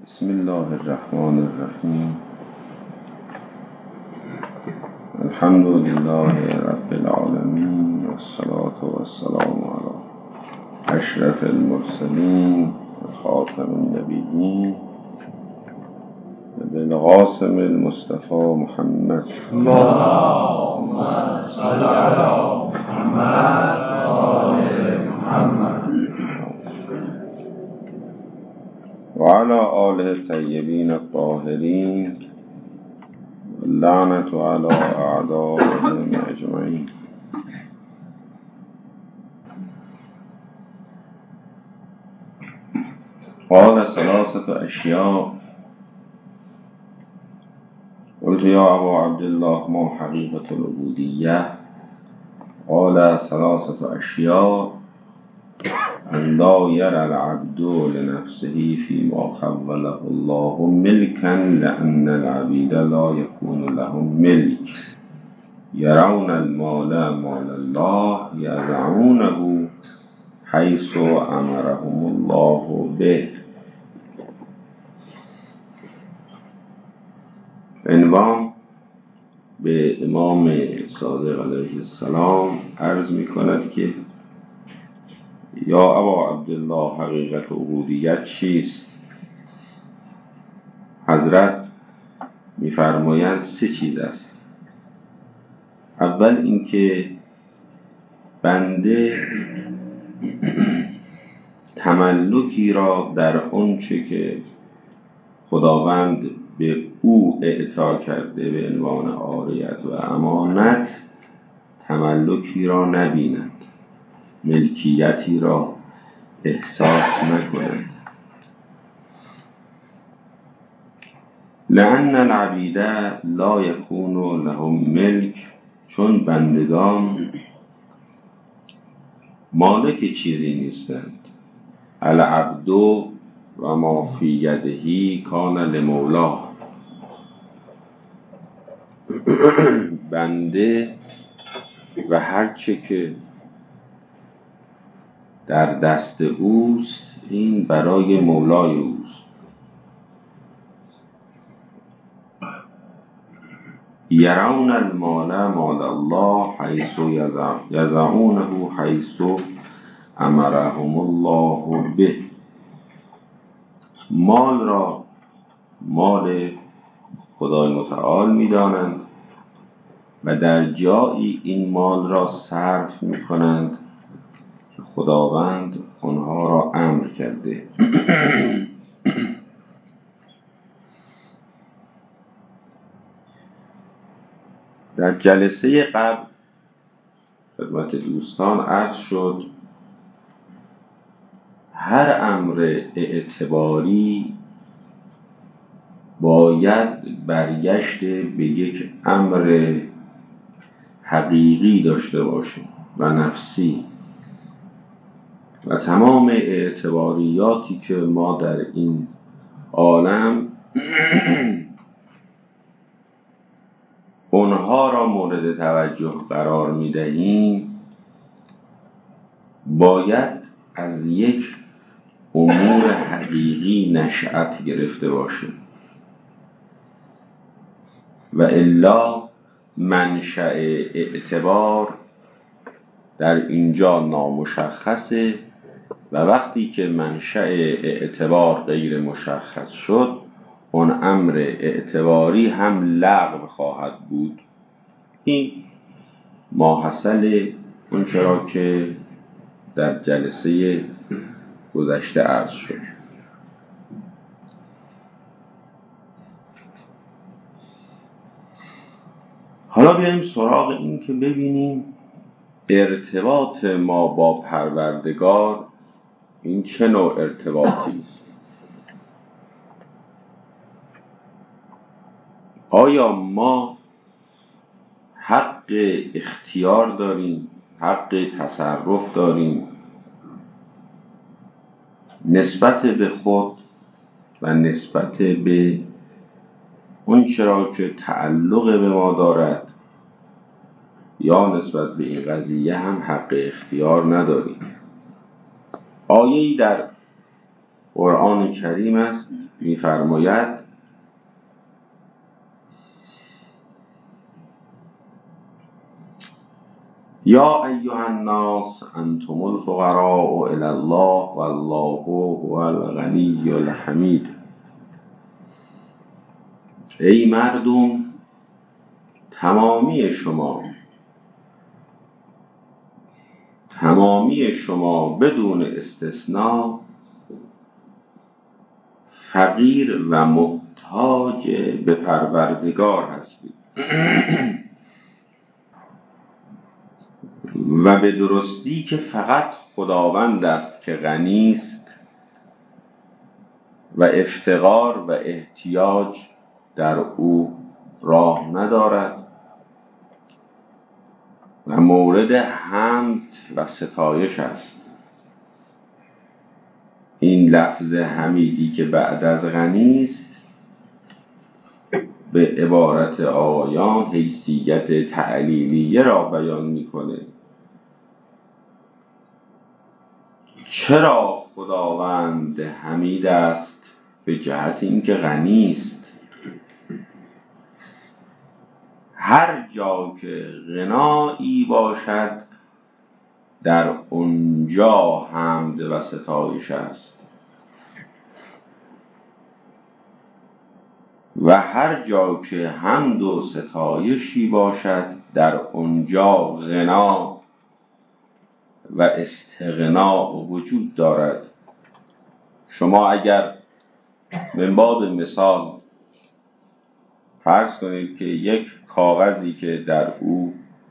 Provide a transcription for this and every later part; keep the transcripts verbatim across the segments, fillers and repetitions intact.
بسم الله الرحمن الرحیم. الحمد لله رب العالمین والصلاة والسلام علی اشرف المرسلین و خاتم النبیین بالقاسم المصطفى محمد. اللهم صل علی محمد و آل محمد وعلى آله الطيبين الطاهرين اللعنة على أعدائهم أجمعين. قال ثلاثة أشياء. قلت يا أبا عبد الله ما حقيقة العبودية؟ قال ثلاثة أشياء: أن لا يرى العبد لنفسه فيما خوله الله ملكا، لأن العبيد لا يكون لهم ملك. يرون المال مال الله، يضعونه حيث أمرهم الله به. عنوان به امام صادق علیه السلام عرض می کند که یا ابا عبدالله حقیقت عبودیت چیست؟ حضرت می‌فرمایند سه چیز است. اول اینکه بنده تملکی را در آنچه که خداوند به او اعطا کرده به عنوان عاریت و امانت تملکی را نبیند، ملکیتی را احساس نکنند. لأن العبید لا یکون لهم ملک، چون بندگان مالک چیزی نیستند. العبد و ما فی یده کان لمولاه. بنده و هر چه که در دست اوست این برای مولای اوست. یرون المال مال الله حیث یضعونه حیث امرهم الله به. مال را مال خدای متعال می دانند و در جایی این مال را صرف می کنند که خداوند آنها را امر کرده. در جلسه قبل خدمت دوستان عرض شد هر امر اعتباری باید برگشت به یک امر حقیقی داشته باشه و نفسی، و تمام اعتباریاتی که ما در این عالم اونها را مورد توجه قرار می دهیم باید از یک امور حقیقی نشأت گرفته باشه و الا منشأ اعتبار در اینجا نامشخصه، و وقتی که منشأ اعتبار غیر مشخص شد اون امر اعتباری هم لغو خواهد بود. این ماحصل اون چرا که در جلسه گذشته عرض شد. حالا بیاییم سراغ این که ببینیم ارتباط ما با پروردگار این چه نوع ارتباطی است. آیا ما حق اختیار داریم، حق تصرف داریم نسبت به خود و نسبت به اون چرا که تعلق به ما دارد، یا نسبت به این قضیه هم حق اختیار نداریم؟ آیه‌ای در قرآن کریم است، می‌فرماید یا ایها الناس انتم الفقراء الی الله والله هو الغنی الحمید. ای مردم، تمامی شما تمامی شما بدون استثناء فقیر و محتاج به پروردگار هستید و به درستی که فقط خداوند است که غنی است و افتقار و احتیاج در او راه ندارد و مورد حمد و ستایش است. این لفظ حمیدی که بعد از غنی است به عبارت آیان حیثیت تعلیلیه را بیان می‌کنه. چرا خداوند حمید است؟ به جهت اینکه غنی است. هر جا که غنایی باشد در اونجا حمد و ستایش است و هر جا که حمد و ستایشی باشد در اونجا غنا و استغنا وجود دارد. شما اگر من باب مثال فرض کنید که یک کاغذی که در او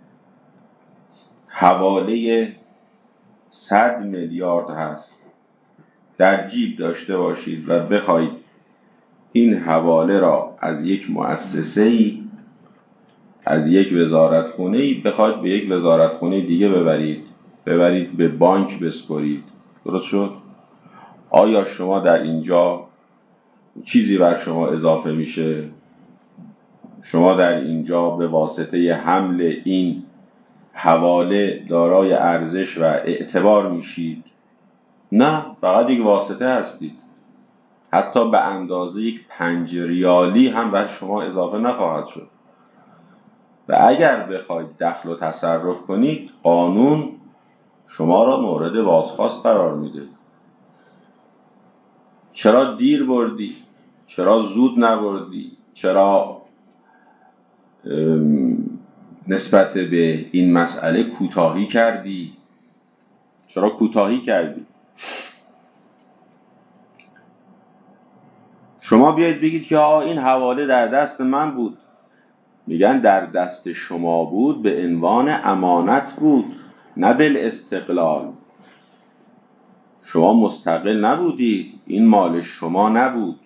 حواله صد میلیارد هست در جیب داشته باشید و بخواید این حواله را از یک مؤسسه‌ای، از یک وزارتخونه‌ای بخواید به یک وزارتخونه دیگه ببرید ببرید به بانک بسپرید، درست شد؟ آیا شما در اینجا چیزی بر شما اضافه میشه؟ شما در اینجا به واسطه حمل این حواله دارای ارزش و اعتبار میشید؟ نه، فقط یک واسطه هستید. حتی به اندازه یک پنج ریالی هم بر شما اضافه نخواهد شد. و اگر بخواید دخل و تصرف کنید، قانون شما را مورد بازخواست قرار میده. چرا دیر بردی؟ چرا زود نبردی؟ چرا نسبت به این مسئله کوتاهی کردی؟ چرا کوتاهی کردی؟ شما بیایید بگید که آه این حواله در دست من بود. میگن در دست شما بود به عنوان امانت بود، نه بالاستقلال. شما مستقل نبودید، این مال شما نبود.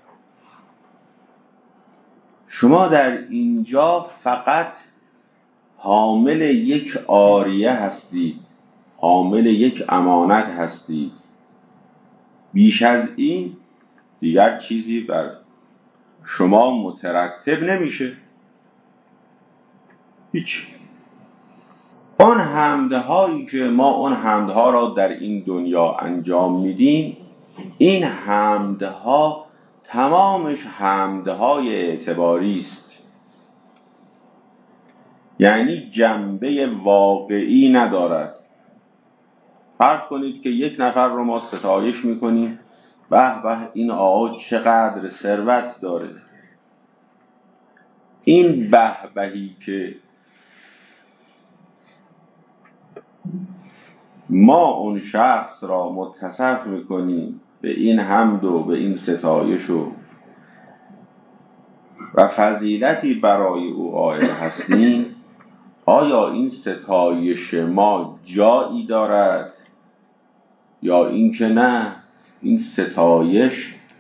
شما در اینجا فقط حامل یک عاریه هستید، حامل یک امانت هستید. بیش از این دیگر چیزی بر شما مترتب نمیشه. هیچ. آن حمدهایی که ما اون حمدها را در این دنیا انجام میدیم، این حمدها تمامش حمدهای اعتباری است، یعنی جنبه واقعی ندارد. فرض کنید که یک نفر رو ما ستایش میکنیم، به به این آقا چقدر ثروت داره. این به بهی که ما اون شخص را متصف میکنیم به این حمد و به این ستایش و و فضیلتی برای او قائل هستیم، آیا این ستایش ما جایی دارد یا اینکه نه؟ این ستایش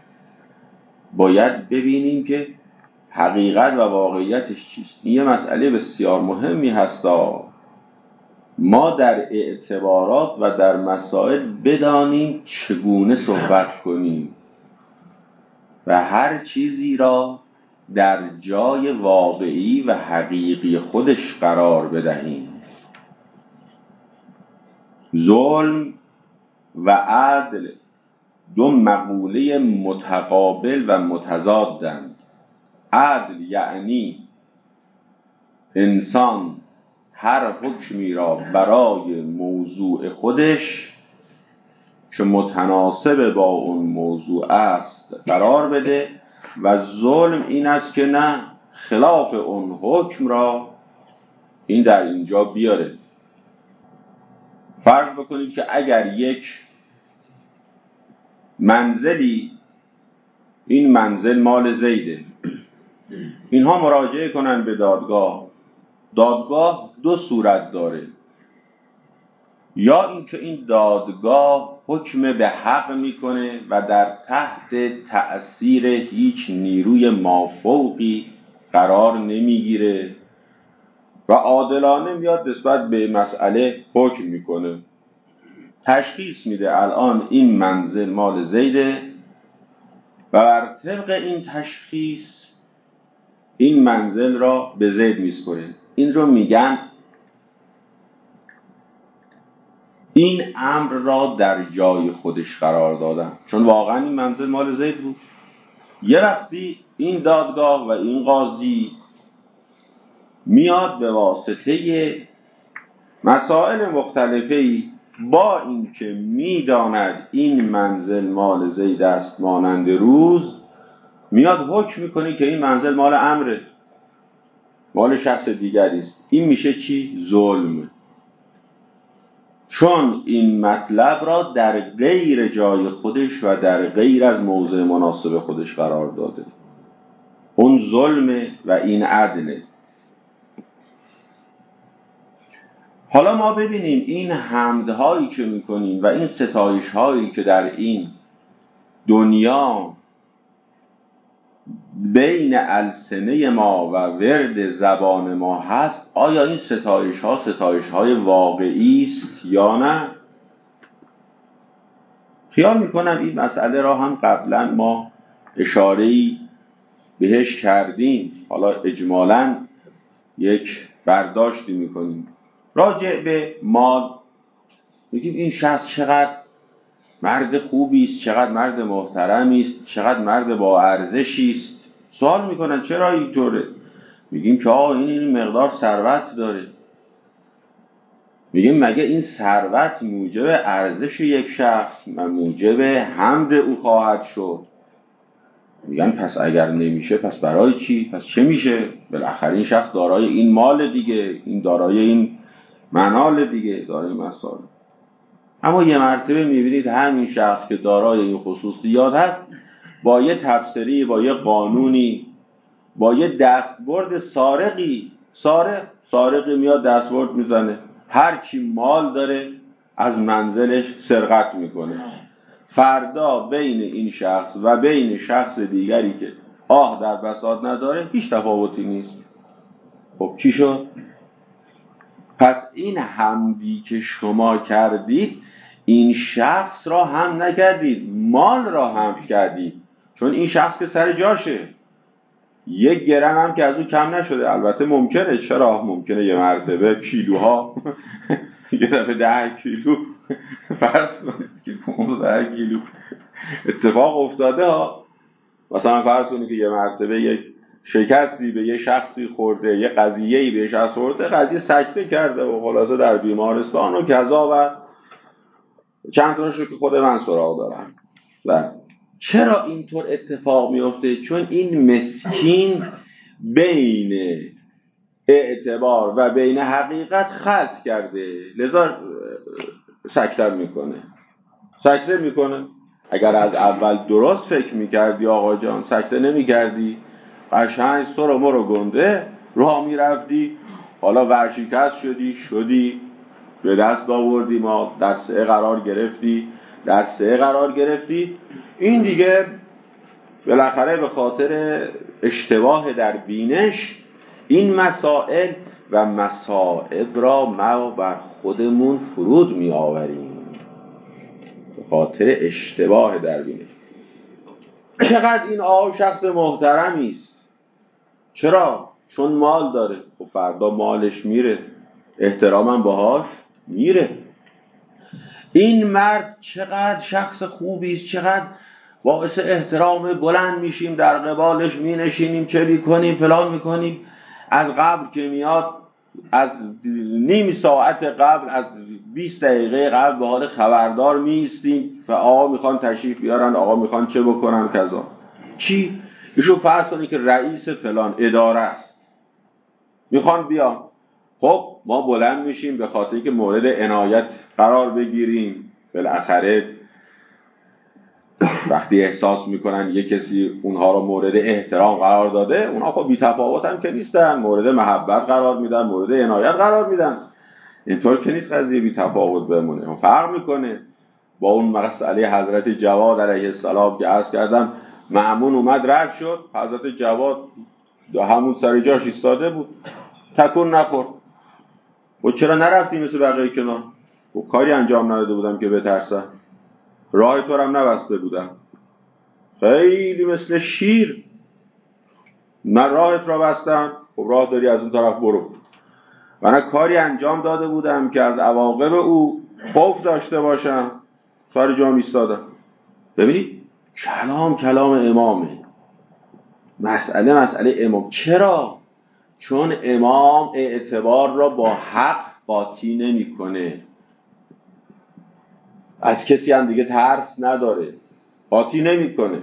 باید ببینیم که حقیقت و واقعیتش چیست. این یه مسئله بسیار مهمی هستا. ما در اعتبارات و در مسائل بدانیم چگونه صحبت کنیم و هر چیزی را در جای واقعی و حقیقی خودش قرار بدهیم. ظلم و عدل دو مقوله متقابل و متضادند. عدل یعنی انسان هر حکمی را برای موضوع خودش که متناسب با اون موضوع است قرار بده، و ظلم این است که نه، خلاف اون حکم را این در اینجا بیاره. فرض بکنید که اگر یک منزلی، این منزل مال زیده، اینها مراجعه کنن به دادگاه. دادگاه دو صورت داره، یا اینکه این دادگاه حکم به حق میکنه و در تحت تأثیر هیچ نیروی مافوقی قرار نمیگیره و عادلانه میاد نسبت به مسئله حکم میکنه، تشخیص میده الان این منزل مال زیده و بر طبق این تشخیص این منزل را به زید میسپره. این رو میگن این امر را در جای خودش قرار دادن، چون واقعا این منزل مال زید بود. یه وقتی این دادگاه و این قاضی میاد به واسطه مسائل مختلفی، با اینکه میداند این منزل مال زید است مانند روز، میاد حکم میکنه که این منزل مال عمره، مال شخص دیگری است. این میشه چی؟ ظلم. چون این مطلب را در غیر جای خودش و در غیر از موضع مناسب خودش قرار داده. اون ظلمه و این عدله. حالا ما ببینیم این حمدهایی که میکنیم و این ستایشهایی که در این دنیا بین السنه ما و ورد زبان ما هست، آیا این ستایش ها ستایش های واقعی است یا نه؟ خیال میکنم این مسئله را هم قبلا ما اشاره‌ای بهش کردیم، حالا اجمالاً یک برداشتی میکنیم راجع به مال. میگیم این شخص چقدر مرد خوبی است، چقدر مرد محترمی است، چقدر مرد با ارزشی است. سوال میکنن چرا اینطوره؟ میگیم که آه این این مقدار ثروت داره. میگیم مگه این ثروت موجب ارزش یک شخص و موجب حمد او خواهد شد؟ میگن پس اگر نمیشه پس برای چی؟ پس چه میشه؟ بالاخره این شخص دارای این مال دیگه، این دارای این منال دیگه، دارای مسائل. اما یه مرتبه میبینید همین شخص که دارای این خصوصیات هست، با یه تفسیری، با یه قانونی، با یه دستبرد سارقی، سارق سارقی میاد دستبرد میزنه، هر کی مال داره از منزلش سرقت میکنه. فردا بین این شخص و بین شخص دیگری که آه در بساط نداره هیچ تفاوتی نیست. خب چی شد؟ پس این حمدی که شما کردید این شخص را هم نکردید، مال را هم کردید، چون این شخص که سر جاشه، یک گرم هم که از اون کم نشده. البته ممکنه، چرا ممکنه یه مرتبه کیلوها یه دفعه ده کیلو فرض کنید که پونزده کیلو اتفاق افتاده ها. مثلا فرض کنید که یه مرتبه یک شکستی به یه شخصی خورده، یه قضیه‌ای بهش از خورده، قضیه سکته کرده و خلاصه در بیمارستان و کذا و چند تاشو که خود من سراغ دارم. و چرا اینطور اتفاق میفته؟ چون این مسکین بین اعتبار و بین حقیقت خلط کرده، لذا سکته میکنه سکته میکنه. اگر از اول درست فکر میکردی آقا جان، سکته نمیکردی، قشنگ سر و مرو گنده راه میرفتی، حالا ورشکست شدی شدی به دست آوردی، ما در سه قرار گرفتی در سه قرار گرفتی این دیگه بالاخره به خاطر اشتباه در بینش این مسائل و مصائب را ما بر خودمون فرود می آوریم به خاطر اشتباه در بینش. چقدر این آقا شخص محترمی است، چرا؟ چون مال داره. خب فردا مالش میره، احترامم باهاش میره. این مرد چقدر شخص خوبی است، چقدر باعث احترام، بلند میشیم در قبالش مینشینیم، چه میکنیم فلان میکنیم. از قبل که میاد، از نیم ساعت قبل، از بیست دقیقه قبل به حال خبردار میستیم و آقا میخوان تشریف بیارن، آقا میخوان چه بکنن کذا. چی؟ ایشون فرض کنید که رئیس فلان اداره است، میخوان بیان. خب ما بلند میشیم به خاطر که مورد عنایت قرار بگیریم. بالاخره وقتی احساس میکنن یک کسی اونها رو مورد احترام قرار داده، اونها خب بی تفاوت هم که نیستن، مورد محبت قرار میدن، مورد عنایت قرار میدن. اینطور که نیست قضیه بی تفاوت بمونه، فرق میکنه با اون مسئله حضرت جواد علیه السلام که عرض کردم مأمون اومد رد شد، حضرت جواد همون سر جاش ایستاده بود، تکون نخورد. و چرا نرفتی مثل بقیه کنار؟ و کاری انجام نداده بودم که بترسم، راه تو هم نبسته بودم، خیلی مثل شیر من راهت را بستم. خب راه داری از اون طرف برو. من کاری انجام داده بودم که از عواقب او خوف داشته باشم، سر جام ایستادم. ببینید کلام کلام امامه، مسئله مسئله امام. چرا؟ چون امام اعتبار را با حق قاطی نمی کنه، از کسی هم دیگه ترس نداره، قاطی نمی کنه.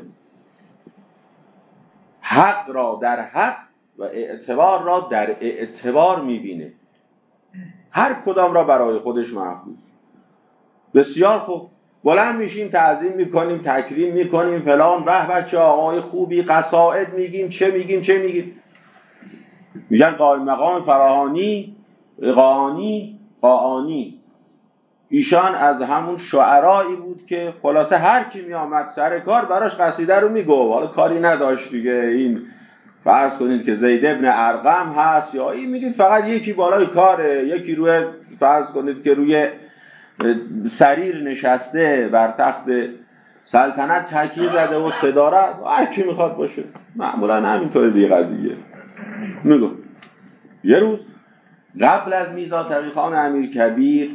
حق را در حق و اعتبار را در اعتبار می بینه، هر کدام را برای خودش محفوظ. بسیار خوب، بلند میشیم تعظیم میکنیم، تکریم میکنیم فلان، به بچه آقای خوبی، قصائد میگیم، چه میگیم چه میگیم. میگن قائم مقام فراهانی قاآنی قاآنی. ایشان از همون شعرایی بود که خلاصه هر کی می آمد سر کار براش قصیده رو میگو، حالا کاری نداشت دیگه. این فرض کنید که زید ابن ارقم هست یا این، میگید فقط یکی بالای کاره، یکی روی فرض کنید که روی سریر نشسته بر تخت سلطنت تکیه زده و صدارت، هر کی میخواد باشه. معمولا همینطوره دیگه قضیه. میگو یه روز قبل از میرزا تقی‌خان امیرکبیر،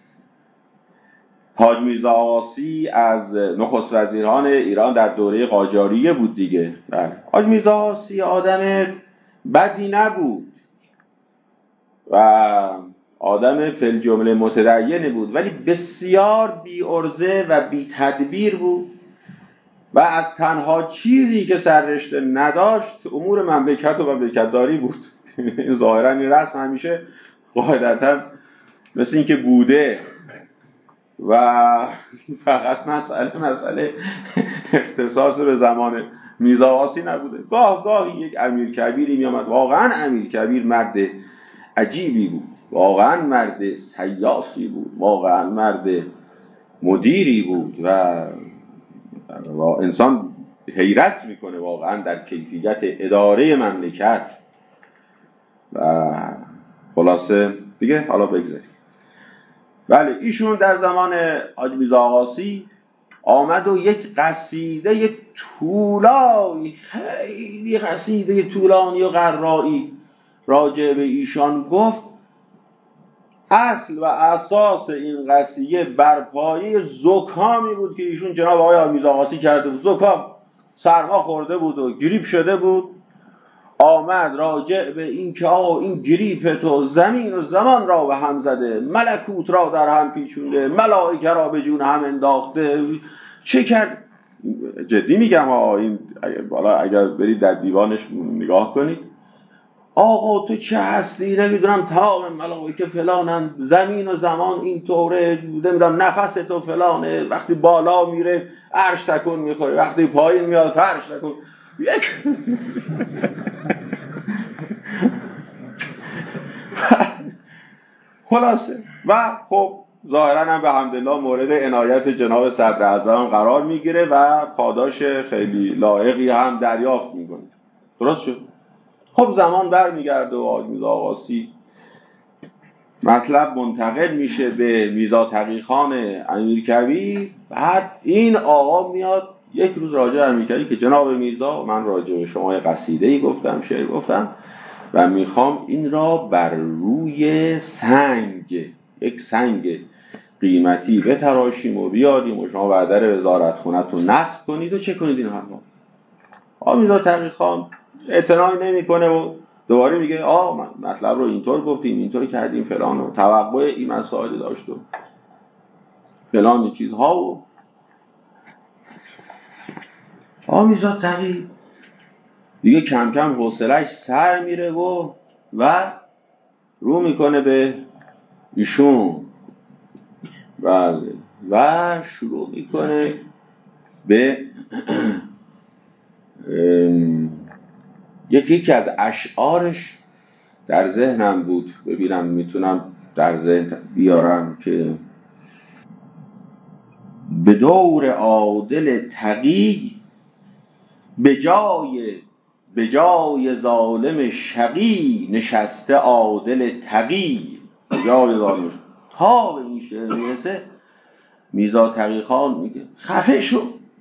حاج میرزا آقاسی از نخست وزیران ایران در دوره قاجاریه بود دیگه. حاج میرزا آقاسی آدم بدی نبود و آدم فی الجمله متدین بود، ولی بسیار بی عرضه و بی تدبیر بود و از تنها چیزی که سررشته نداشت امور مملکت و مملکتداری بود. ظاهرا این رسم همیشه قاعدتا مثل این که بوده و فقط مسئله مسئله اختصاص به زمان میرزا آقاسی نبوده. گاه گاهی یک امیر کبیری می آمد، واقعا امیر کبیر مرد عجیبی بود، واقعا مرد سیاسی بود، واقعا مرد مدیری بود و انسان حیرت میکنه واقعا در کیفیت اداره مملکت. و خلاصه دیگه حالا بگذاریم. بله، ایشون در زمان حاج میرزا آقاسی آمد و یک قصیده طولانی، خیلی قصیده طولانی و قرایی راجع به ایشان گفت. اصل و اساس این قضیه بر پایه زکامی بود که ایشون جناب آقای حاج میرزا آقاسی کرده بود. زکام، سرما خورده بود و گریپ شده بود. آمد راجع به این که آقا این گریپ تو زمین و زمان را به هم زده، ملکوت را در هم پیچونده، ملائکه را به جون هم انداخته. چه کرد؟ جدی میگم ها، این بالا اگر برید در دیوانش نگاه کنید، آقا تو چه هستی؟ نمیدونم تمام ملائکه فلانن، زمین و زمان این طوره، نمیدونم نفس تو فلانه، وقتی بالا میره عرش تکون میخوره، وقتی پایین میاد فرش تکون. یک خلاصه و خب ظاهرا هم به حمدالله مورد عنایت جناب صدر اعظم قرار میگیره و پاداش خیلی لایقی هم دریافت میکنه. درست شد؟ خب زمان برمیگرده و حاج میرزا آقاسی مطلب منتقل میشه به میرزا تقی‌خان امیرکبیر. بعد این آقا میاد یک روز راجع به امیرکبیر که جناب میرزا، من راجع به شما قصیده‌ای گفتم، شعر گفتم و میخوام این را بر روی سنگ، یک سنگ قیمتی بتراشیم و بیاریم و شما بعد وزارت خونتون نصب کنید و چه کنید این حرفا. آقا میرزا تقی خان اعتنایی نمیکنه و دوباره میگه آ مطلب رو اینطور گفتیم، اینطور کردیم فلان و توقع این مسائل داشت و فلان چیزها. و آقا میرزا تقی دیگه کم کم حوصله‌اش سر میره و و رو میکنه به ایشون. بله و شروع میکنه به یکی یکی از اشعارش در ذهنم بود، ببینم میتونم در ذهن بیارم که به دور عادل تقی به جای به جای ظالم شقی نشسته عادل تقی. به جای ظالم تا به این شعر میرسه میرزا تقی خان میگه خفه شو،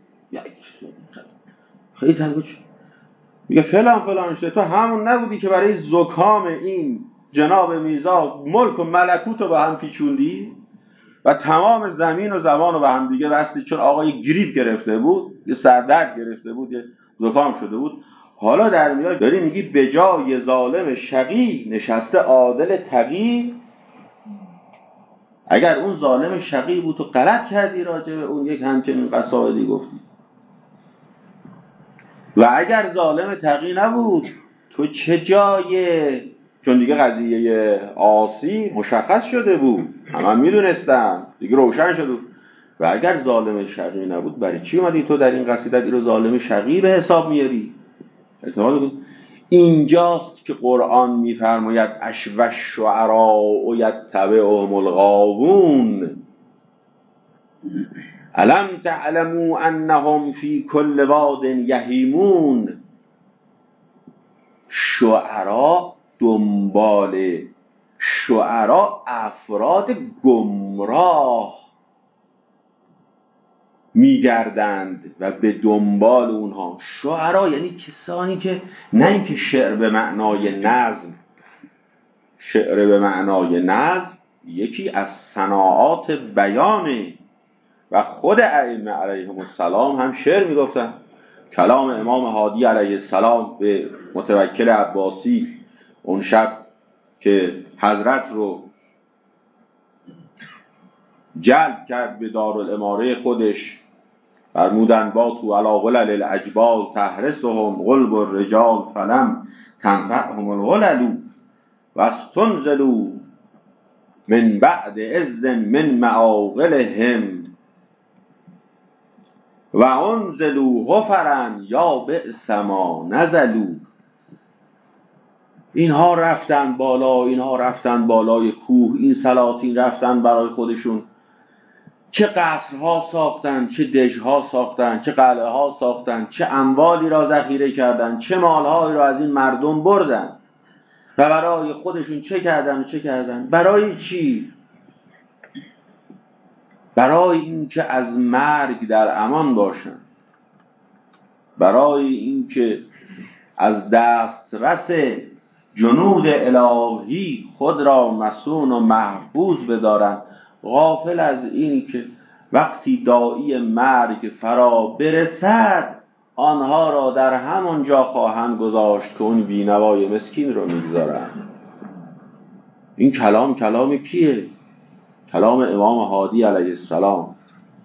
خیلی تنگو شو، میگه فلان فلان شده، تو همون نبودی که برای زکام این جناب میرزا ملک و ملکوت رو به هم پیچوندی و تمام زمین و زمان رو به هم دیگه بستی، چون آقای گریپ گرفته بود، یه سردرد گرفته بود، یه زکام شده بود. حالا در میاد داری میگی به جای ظالم شقی نشسته عادل تقی. اگر اون ظالم شقی بود تو غلط کردی راجع به اون یک همچنین قصائدی گفتی، و اگر ظالم تقی نبود تو چه جایه، چون دیگه قضیه عاصی مشخص شده بود، همه هم میدونستن دیگه، روشن شده بود. و اگر ظالم شقی نبود برای چی اومدی تو در این قصیدت این رو ظالم شقی به حساب میاری؟ اعتماد کن. اینجاست که قرآن میفرماید اش و الشعراء یتبعهم الغاوون الم تعلموا انهم فی کل واد یهیمون. شعرا دنبال شعرا افراد گمراه میگردند و به دنبال اونها. شعرا یعنی کسانی که نه اینکه شعر به معنای نظم، شعر به معنای نظم یکی از صناعات بیانه و خود ائمه علیهم السلام هم شعر میگفتن. کلام امام هادی علیه السلام به متوکل عباسی اون شب که حضرت رو جلب کرد به دارالاماره خودش، فرمودن با تو علا غلل الاجبال تحرسهم قلب الرجال فلم تنفعهم الغلل و استنزلوا من بعد عز من معاقلهم و انزلوا غفرا یا بئس ما نزلوا. اینها رفتن بالا، اینها رفتن بالای کوه، این سلاطین رفتن برای خودشون چه قصرها ساختن، چه دژها ساختن، چه قلعه ها ساختن، چه اموالی را ذخیره کردن، چه مالهایی را از این مردم بردن و برای خودشون چه کردن و چه کردن. برای چی؟ برای اینکه از مرگ در امان باشن، برای اینکه از دسترس جنود الهی خود را مسون و محفوظ بدارن، غافل از این که وقتی داعی مرگ فرا برسد آنها را در همان جا خواهند گذاشت که اون بینوای مسکین رو میگذارن. این کلام کلام کیه؟ کلام امام هادی علیه السلام.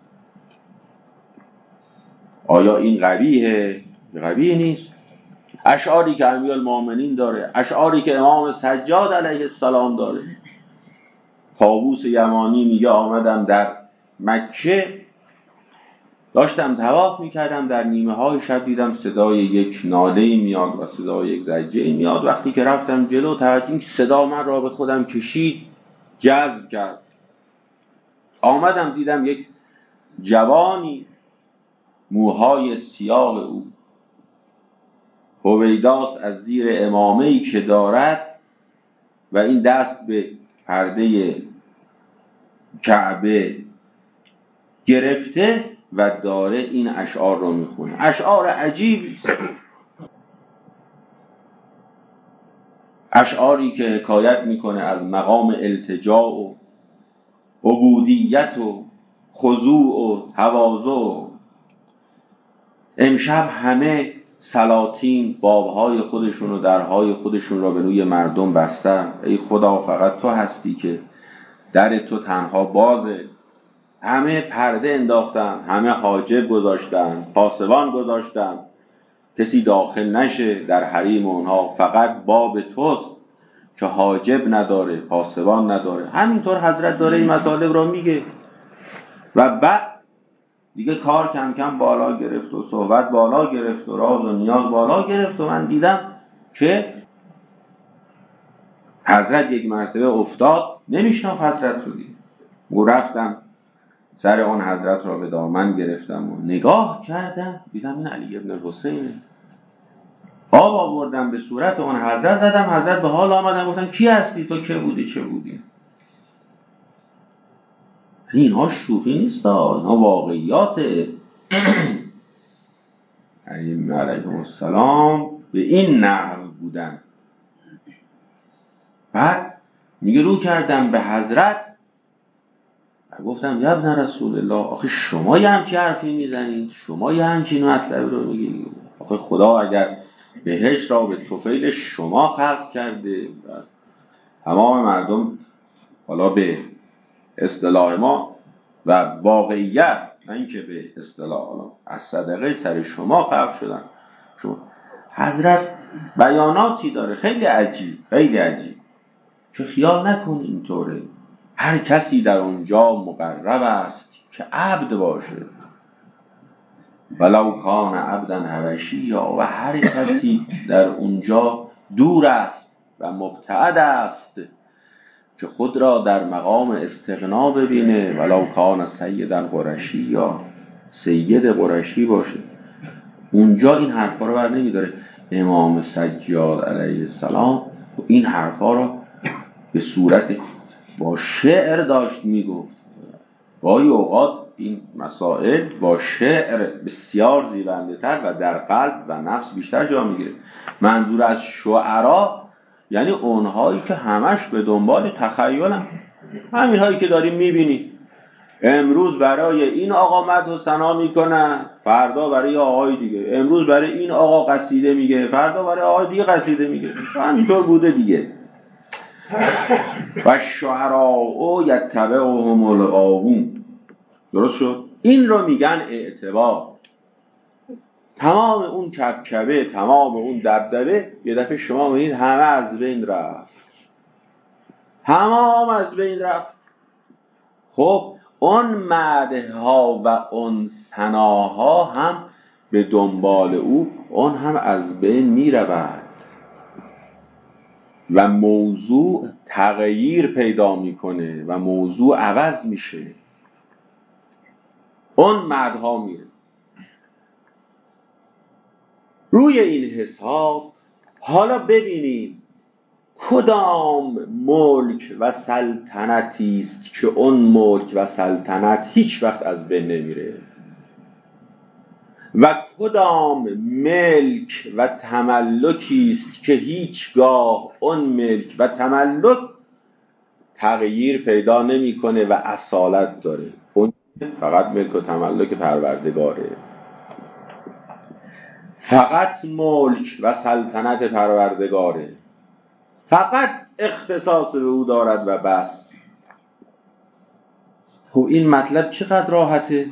آیا این قبیحه؟ قبیح نیست. اشعاری که امیرالمومنین داره، اشعاری که امام سجاد علیه السلام داره. طاووس یمانی میگه آمدم در مکه، داشتم طواف میکردم، در نیمه های شب دیدم صدای یک ناله میاد و صدای یک زجه میاد. وقتی که رفتم جلو توجه این صدا من را به خودم کشید، جذب کرد. آمدم دیدم یک جوانی موهای سیاه او هویداست از زیر عمامه‌ای که دارد و این دست به پرده کعبه گرفته و داره این اشعار رو میخونه. اشعار عجیبی، اشعاری که حکایت میکنه از مقام التجا و عبودیت و خضوع و تواضع. امشب همه سلاطین بابهای خودشون و درهای خودشون را به روی مردم بستن. ای خدا فقط تو هستی که در تو تنها بازه. همه پرده انداختن، همه حاجب گذاشتن، پاسبان گذاشتن، کسی داخل نشه در حریم اونها. فقط باب توست که حاجب نداره، پاسبان نداره. همینطور حضرت داره این مطالب را میگه و بعد دیگه کار کم کم بالا گرفت و صحبت بالا گرفت و راز و نیاز بالا گرفت و من دیدم که حضرت یک مرتبه افتاد، نمیشناخت حضرت رو دید. رفتم سر آن حضرت را به دامن گرفتم و نگاه کردم، دیدم این علی ابن حسینه. آب آوردم به صورت آن حضرت زدم، حضرت به حال آمدن، گفتن کی هستی تو، که بودی چه بودی. اینها شوخی نیست، اینها واقعیاته. علیه السلام به این نحو بودن. بعد میگه رو کردم به حضرت و گفتم یا ابن رسول الله، آخه شما یه همچی حرفی میزنید، شما یه همچی مطلب رو میگید. آخه خدا اگر بهشت را به طفیل شما خلق کرده و تمام مردم، حالا به اصطلاح ما و واقعیت، نه اینکه به اصطلاح از صدقه سر شما خلق شدن، شما حضرت بیاناتی داره خیلی عجیب، خیلی عجیب، که خیال نکن اینطوره. هر کسی در اونجا مقرب است که عبد باشه، ولو کان عبدن حبشی، و هر کسی در اونجا دور است و مبتعد است که خود را در مقام استغنا ببینه، ولو کان سیدن قرشی، یا سید قرشی باشه. اونجا این حرفا رو بر نمیداره. امام سجاد علیه السلام این حرفا رو به صورت با شعر داشت میگفت. گاهی اوقات این مسائل با شعر بسیار زیبنده تر و در قلب و نفس بیشتر جا میگیره. منظور از شعرا یعنی اونهایی که همش به دنبال تخیلن، همین هایی که داریم میبینی. امروز برای این آقا مدح و ثنا میکنن، فردا برای آقای دیگه. امروز برای این آقا قصیده میگه، فردا برای آقای دیگه قصیده میگه. همینطور بوده دیگه. و شعراء یتبعهم الغاوون. درست شد؟ این رو میگن اعتبار. تمام اون کبکبه، تمام اون دبدبه، یه دفعه شما می‌بینید همه از بین رفت، تمام از بین رفت. خب اون مدح ها و اون ثناها هم به دنبال او، اون هم از بین میرود و موضوع تغییر پیدا میکنه و موضوع عوض میشه. اون مدح ها میره. روی این حساب حالا ببینیم کدام ملک و سلطنتی است که اون ملک و سلطنت هیچ وقت از بین نمیره و کدام ملک و تملکی است که هیچگاه اون ملک و تملک تغییر پیدا نمیکنه و اصالت داره. اون فقط ملک و تملک پروردگاره، فقط ملک و سلطنت پروردگاره، فقط اختصاص به او دارد و بس. خب این مطلب چقدر راحته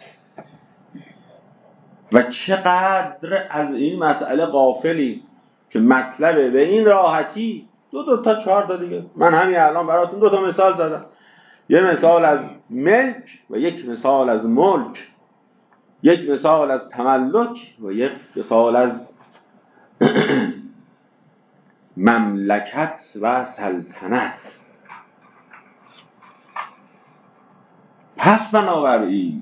و چقدر از این مسئله غافلی که مطلب به این راحتی. دو دو تا چهار تا دیگه من همین الان براتون دو تا مثال زدم. یه مثال از ملک و یک مثال از ملک، یک مثال از تملک و یک مثال از مملکت و سلطنت. پس بنابراین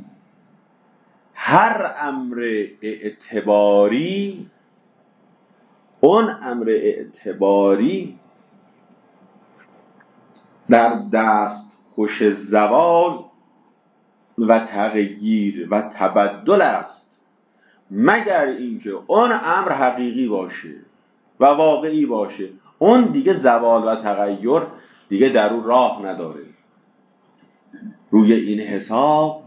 هر امر اعتباری، اون امر اعتباری در دست خوش زوال و تغییر و تبدل است، مگر اینکه اون امر حقیقی باشه و واقعی باشه. اون دیگه زوال و تغییر دیگه در اون راه نداره. روی این حساب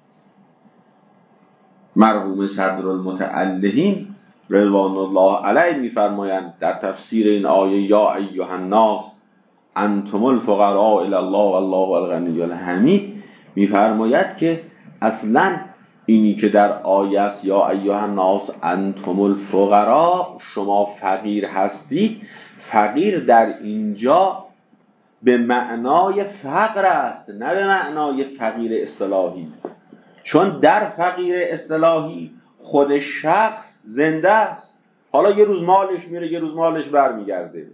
مرحوم صدر المتعلهین رضوان الله علیه میفرمایند در تفسیر این آیه یا ایها الناس انتم الفقراء الی الله والله الغنی الحمید، میفرماید که اصلا اینی که در آیه است یا ایها الناس انتم الفقراء، شما فقیر هستید، فقیر در اینجا به معنای فقر است، نه به معنای فقیر اصطلاحی. چون در فقیر اصطلاحی خود شخص زنده است، حالا یه روز مالش میره یه روز مالش برمیگرده.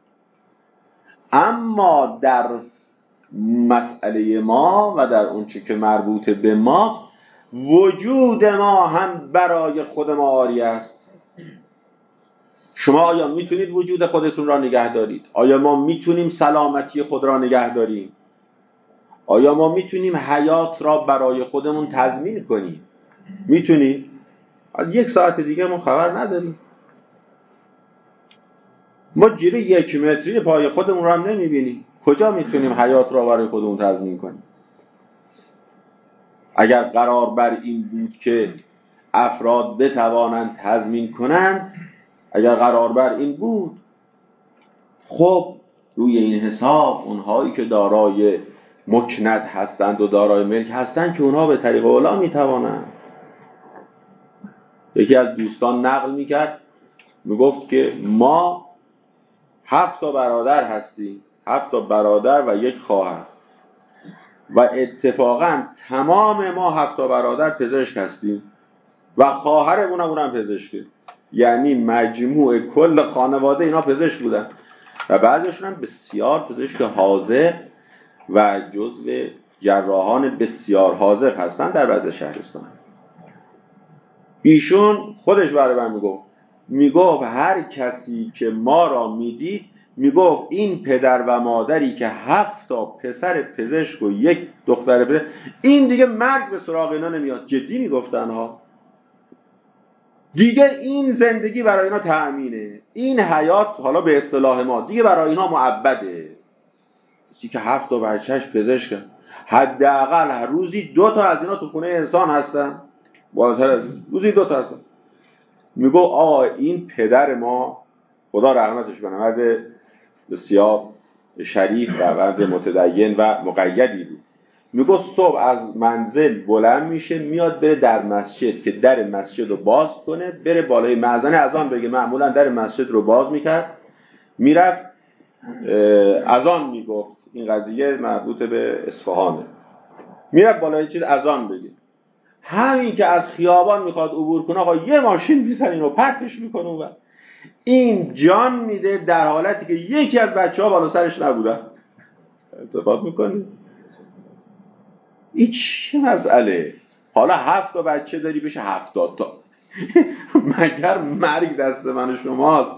اما در مسئله ما و در اون چه که مربوط به ما، وجود ما هم برای خود ما عاری است. شما آیا میتونید وجود خودتون را نگه دارید؟ آیا ما میتونیم سلامتی خود را نگه داریم؟ آیا ما میتونیم حیات را برای خودمون تضمین کنیم؟ میتونید؟ یک ساعت دیگه ما خبر نداریم. ما جلوی یک متری پای خودمون را هم نمیبینیم. کجا میتونیم حیات را برای خودمون تضمین کنیم؟ اگر قرار بر این بود که افراد بتوانند تضمین کنند، اگر قرار بر این بود، خب روی این حساب اونهایی که دارای مکنت هستند و دارای ملک هستند که اونها به طریق اولا میتوانند. یکی از دوستان نقل میکرد، میگفت که ما هفت تا برادر هستیم، هفت تا برادر و یک خواهر، و اتفاقا تمام ما هفت تا برادر پزشک هستیم و خواهرمون هم اونم پزشکه. یعنی مجموع کل خانواده اینا پزشک بودن و بعضیشون هم بسیار پزشک حاذق و جزو جراحان بسیار حاذق هستن در بعض شهرستان. ایشون خودش برای من میگفت میگفت هر کسی که ما را میدید، میگفت این پدر و مادری که هفت تا پسر پزشک و یک دختر پزشک، این دیگه مرگ به سراغ اینا نمیاد. جدی میگفتن ها، دیگه این زندگی برای اینا تأمینه، این حیات حالا به اصطلاح ما دیگه برای اینا معبده. کسی که هفت تا بچهش پزشک، حداقل هر روزی دو تا از اینا تو خونه انسان هستن، بالاتر از روزی دو تا هستن. میگو آقا این پدر ما خدا رحمتش کنه، مرد بسیار شریف و مرد متدین و مقیدی بود. میگو صبح از منزل بلند میشه میاد بره در مسجد که در مسجد رو باز کنه، بره بالای مأذن اذان بگه. معمولا در مسجد رو باز میکرد، میرفت اذان میگفت. این قضیه مربوط به اصفهانه. میرفت بالای چیز اذان بگه. همین که از خیابان میخواد عبور کنه، آقا یه ماشین میزنین و پرتش میکنه و این جان میده در حالتی که یکی از بچه ها بالا سرش نبودن. اتفاق میکنه. این چه مسئله؟ حالا هفت تا بچه داری بشه هفتاد تا. مگر مرگ دست من و شماست؟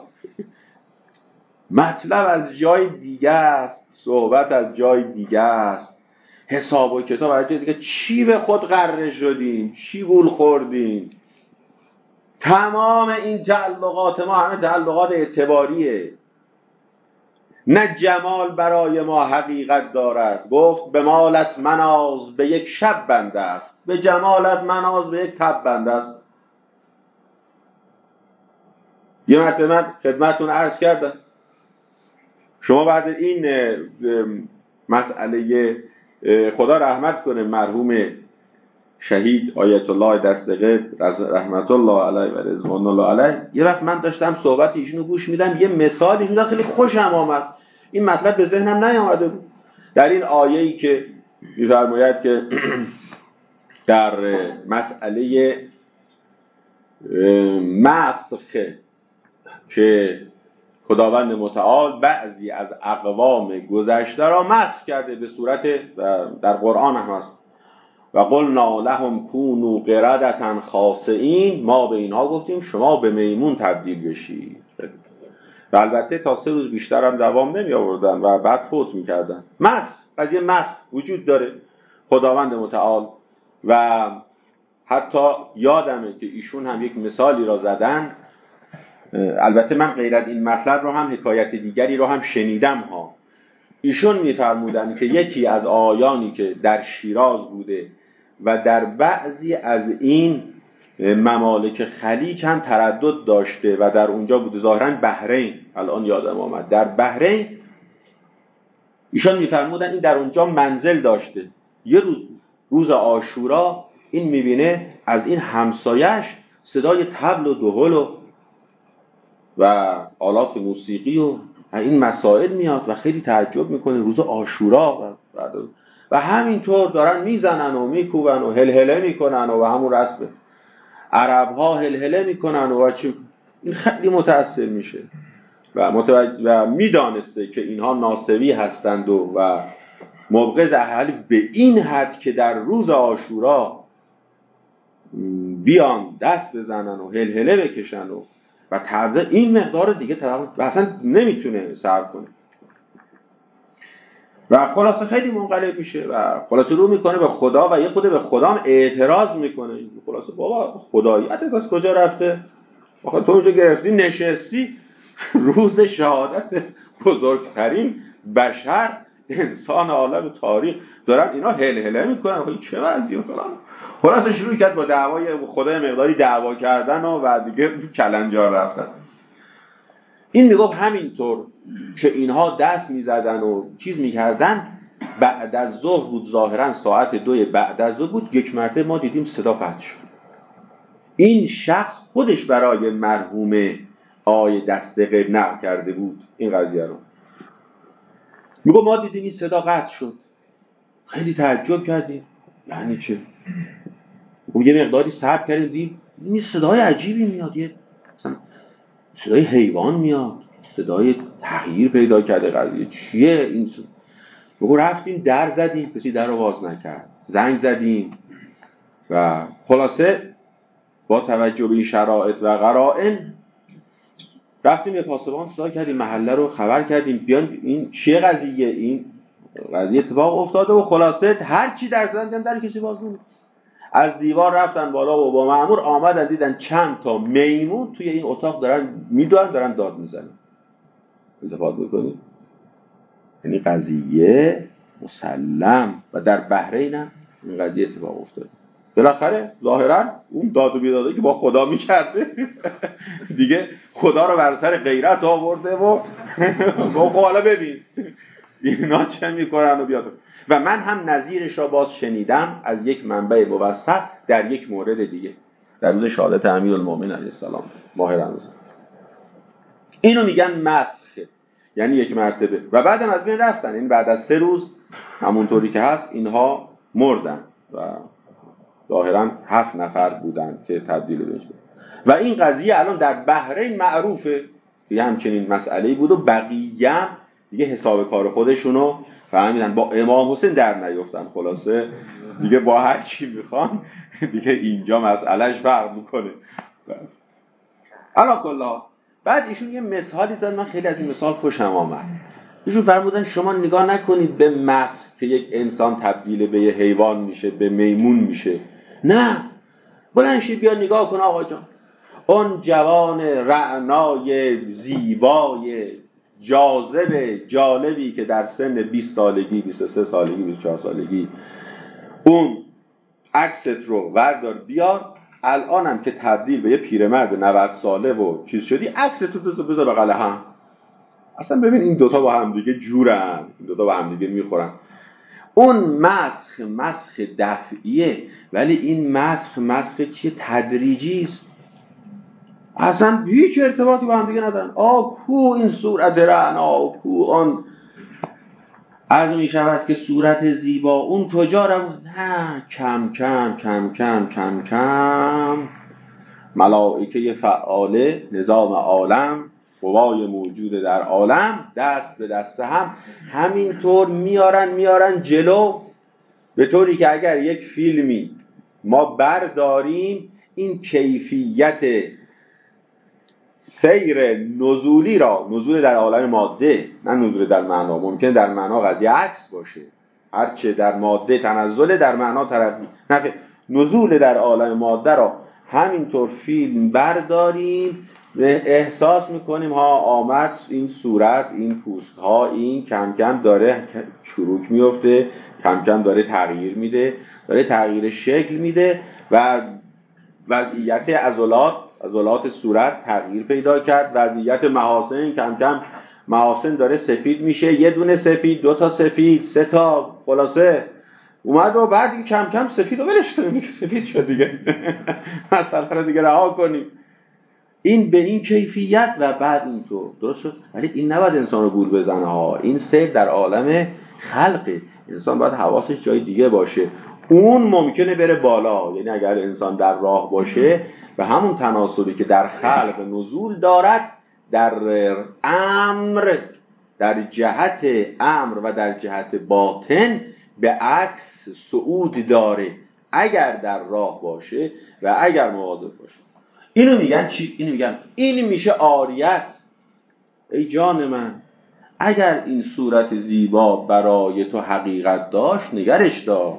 مطلب از جای دیگه است، صحبت از جای دیگه است، حساب و کتاب از جای دیگه. چی به خود غره شدیم؟ چی گول خوردیم؟ تمام این تعلقات ما همه تعلقات اعتباریه. نه جمال برای ما حقیقت دارد. گفت به مالت مناز به یک شب بنده است، به جمالت مناز به یک تب بنده است. یه مرتبه من خدمتتون عرض کردم، شما بعد این مسئله خدا رحمت کنه مرحوم شهید آیت الله دستقه رحمت الله علیه و رضوان الله علیه، یه وقت من داشتم صحبت ایشونو گوش میدم، یه مثالی میداد خیلی خوشم آمد. این مطلب به ذهنم نیامده بود. در این آیه‌ای که می‌فرماید که در مسئله مسخ که خداوند متعال بعضی از اقوام گذشته را مسخ کرده، به صورت در قرآن هم هست و قلنا لهم کونوا قردة خاسئین، ما به اینها گفتیم شما به میمون تبدیل بشید. و البته تا سه روز بیشتر هم دوام نمی آوردن و بعد فوت می کردن. مسخ، قضیه مسخ وجود داره. خداوند متعال و حتی یادمه که ایشون هم یک مثالی را زدن. البته من غیر از این مطلب رو هم حکایت دیگری رو هم شنیدم ها. ایشون می‌فرمودند که یکی از آیانی که در شیراز بوده و در بعضی از این ممالک خلیج هم تردد داشته و در اونجا بوده، ظاهراً بحرین، الان یادم آمد، در بحرین ایشان می‌فرمودند این در اونجا منزل داشته. یه روز روز عاشورا این می‌بینه از این همسایش صدای طبل و دهل و و آلات موسیقی و این مسائل میاد و خیلی تعجب میکنه. روز عاشورا و, و همینطور دارن میزنن و میکوبن و هلهله میکنن و, و همون رسم عرب ها هلهله میکنن و, و چی. این خیلی متأثر میشه و متوجه و میدانسته که اینها ناصبی هستند و, و مبغض اهل به این حد که در روز عاشورا بیان دست بزنن و هلهله بکشن و و تازه این مقدار دیگه طرف اصلا نمیتونه صبر کنه و خلاصه خیلی منقلب میشه و خلاصه رو میکنه به خدا و یه خود به خدا اعتراض میکنه. خلاصه بابا خداییت بس کجا رفته؟ آخه تو اونجا گرفتی نشستی روز شهادت بزرگترین بشر انسان عالم تاریخ دارن اینا هلهله میکنن. چه وضعیه فلان. خلاصه شروع کرد با دعوای خدای مقداری دعوا کردن و بعد دیگه کلنجار رفتن. این میگفت همینطور که اینها دست میزدن و چیز میکردن، بعد از ظهر بود، ظاهرا ساعت دوی بعد از ظهر بود، یک مرتبه ما دیدیم صدا قطع شد. این شخص خودش برای مرحوم آقای دستقیب نقل کرده بود این قضیه رو. میگه ما دیدیم این صدا قطع شد، خیلی تعجب کردیم یعنی چه؟ اون یه مقداری صبر کردیم دیدیم این صدای عجیبی میاد، یه مثلا صدای حیوان میاد، صدای تغییر پیدا کرده قضیه چیه این؟ میگه رفتیم در زدیم، کسی در رو باز نکرد، زنگ زدیم و خلاصه با توجه به این شرایط و قرائن رفتیم به پاسبان صدا کردیم، محله رو خبر کردیم بیان این چیه قضیه، این قضیه اتفاق افتاده و خلاصه هر چی در زدن در کسی باز نمید. از دیوار رفتن بالا و با مأمور آمدن دیدن چند تا میمون توی این اتاق دارن میدونن دارن داد میزنن. التفات بکنید یعنی قضیه مسلم و در بحرین هم این قضیه اتفاق افتاده. بالاخره ظاهرا اون داد و بیداده که با خدا میکرده دیگه خدا رو بر سر غیرت آورده و با حالا ببین اینا چه میکنن و بیاد. و من هم نظیرش را باز شنیدم از یک منبع موثق در یک مورد دیگه در روز شهادت امیرالمومنین علیه السلام ماه رمضان. اینو میگن مسخ، یعنی یک مرتبه و بعدم از بین رفتن. این بعد از سه روز همونطوری که هست اینها مردن و ظاهرا هفت نفر بودن که تبدیل بهش بود. و این قضیه الان در بحرین معروفه دیگه، همچنین مسئله‌ای بود و بقیه هم دیگه حساب کار خودشونو فهمیدن، با امام حسین در نیفتن. خلاصه دیگه با هر چی میخوان دیگه اینجا مسئلهش فرق میکنه. علا کلا بعد ایشون یه مثالی زد، من خیلی از این مثال خوشم آمد. ایشون فرمودن شما نگاه نکنید به مسخ که یک انسان تبدیل به یه حیوان میشه، به میمون میشه، نه، بلنشی بیا نگاه کن آقا جان، اون جوان رعنای زیبای جاذب جالبی که در سن بیست سالگی، بیست و سه سالگی، بیست و چهار سالگی اون عکست رو وردار بیار، الانم که تبدیل به یه پیرمرد نود ساله و چیز شدی، عکست رو بذار بغل هم. اصلا ببین این دوتا با هم دیگه جورن، این دوتا با هم دیگه میخورن. اون مسخ مسخ دفعیه، ولی این مسخ مسخ چیه؟ تدریجی است، اصلا هیچ ارتباطی با هم دیگه ندارن. آ کو این صورت رعنا، آ کو آن از می شود که صورت زیبا اون تجارم، نه، کم کم کم کم کم کم ملائکه فعاله نظام عالم، قوای موجود در عالم دست به دست هم همینطور میارن میارن جلو، به طوری که اگر یک فیلمی ما برداریم این کیفیت سیر نزولی را، نزول در عالم ماده نه نزول در معنا، ممکن در معنا قضیه عکس باشه، هرچه در ماده تنزل در معنا ترقی، نه نزول در عالم ماده را همینطور فیلم برداریم احساس میکنیم ها آمد این صورت، این پوست ها، این کم کم داره چروک میفته، کم کم داره تغییر میده، داره تغییر شکل میده و وضعیت عضلات عضلات صورت تغییر پیدا کرد. وضعیت محاسن کم کم محاسن داره سفید میشه، یه دونه سفید، دو تا سفید، سه تا، خلاصه اومد و بعد این کم کم سفید و ولش کنیم، سفید شد دیگه مسئله رو دیگه رها کنیم. این به این کیفیت و بعد اینطور درست شد. ولی این نباید انسان رو گول بزنه ها. این سیر در عالم خلقه، انسان باید حواسش جای دیگه باشه. اون ممکنه بره بالا، یعنی اگر انسان در راه باشه و همون تناسلی که در خلق نزول دارد در امر، در جهت امر و در جهت باطن به عکس صعود داره اگر در راه باشه و اگر مواظب باشه. اینو میگن چی؟ اینو میگن این میشه عاریت. ای جان من، اگر این صورت زیبا برای تو حقیقت داشت نگرش دار،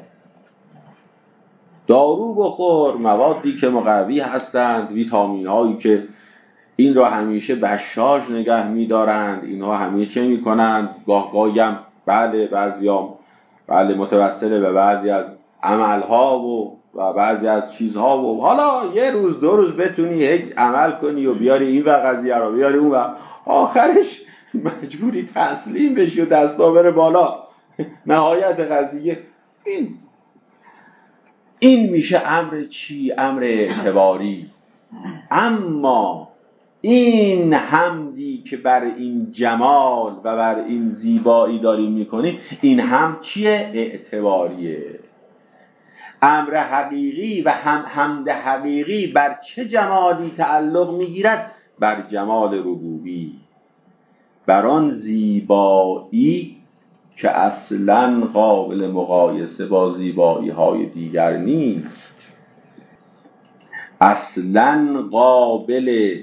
دارو بخور، موادی که مقوی هستند، ویتامین هایی که این را همیشه بشاش نگه میدارند، اینها همیشه میکنند. گاه گاهی هم بله بعضیام بله متوسله به بعضی از عملها و و بعضی از چیزها و حالا یه روز دو روز بتونی یک عمل کنی و بیاری این و قضیه رو بیاری اون و آخرش مجبوری تسلیم بشی و دستا بره بالا. نهایت قضیه این این میشه امر چی؟ امر اعتباری. اما این حمدی که بر این جمال و بر این زیبایی داریم میکنیم، این هم چیه؟ اعتباریه. امر حقیقی و هم حمد حقیقی بر چه جمالی تعلق میگیرد؟ بر جمال ربوبی، بر آن زیبایی که اصلاً قابل مقایسه با زیبایی های دیگر نیست، اصلاً قابل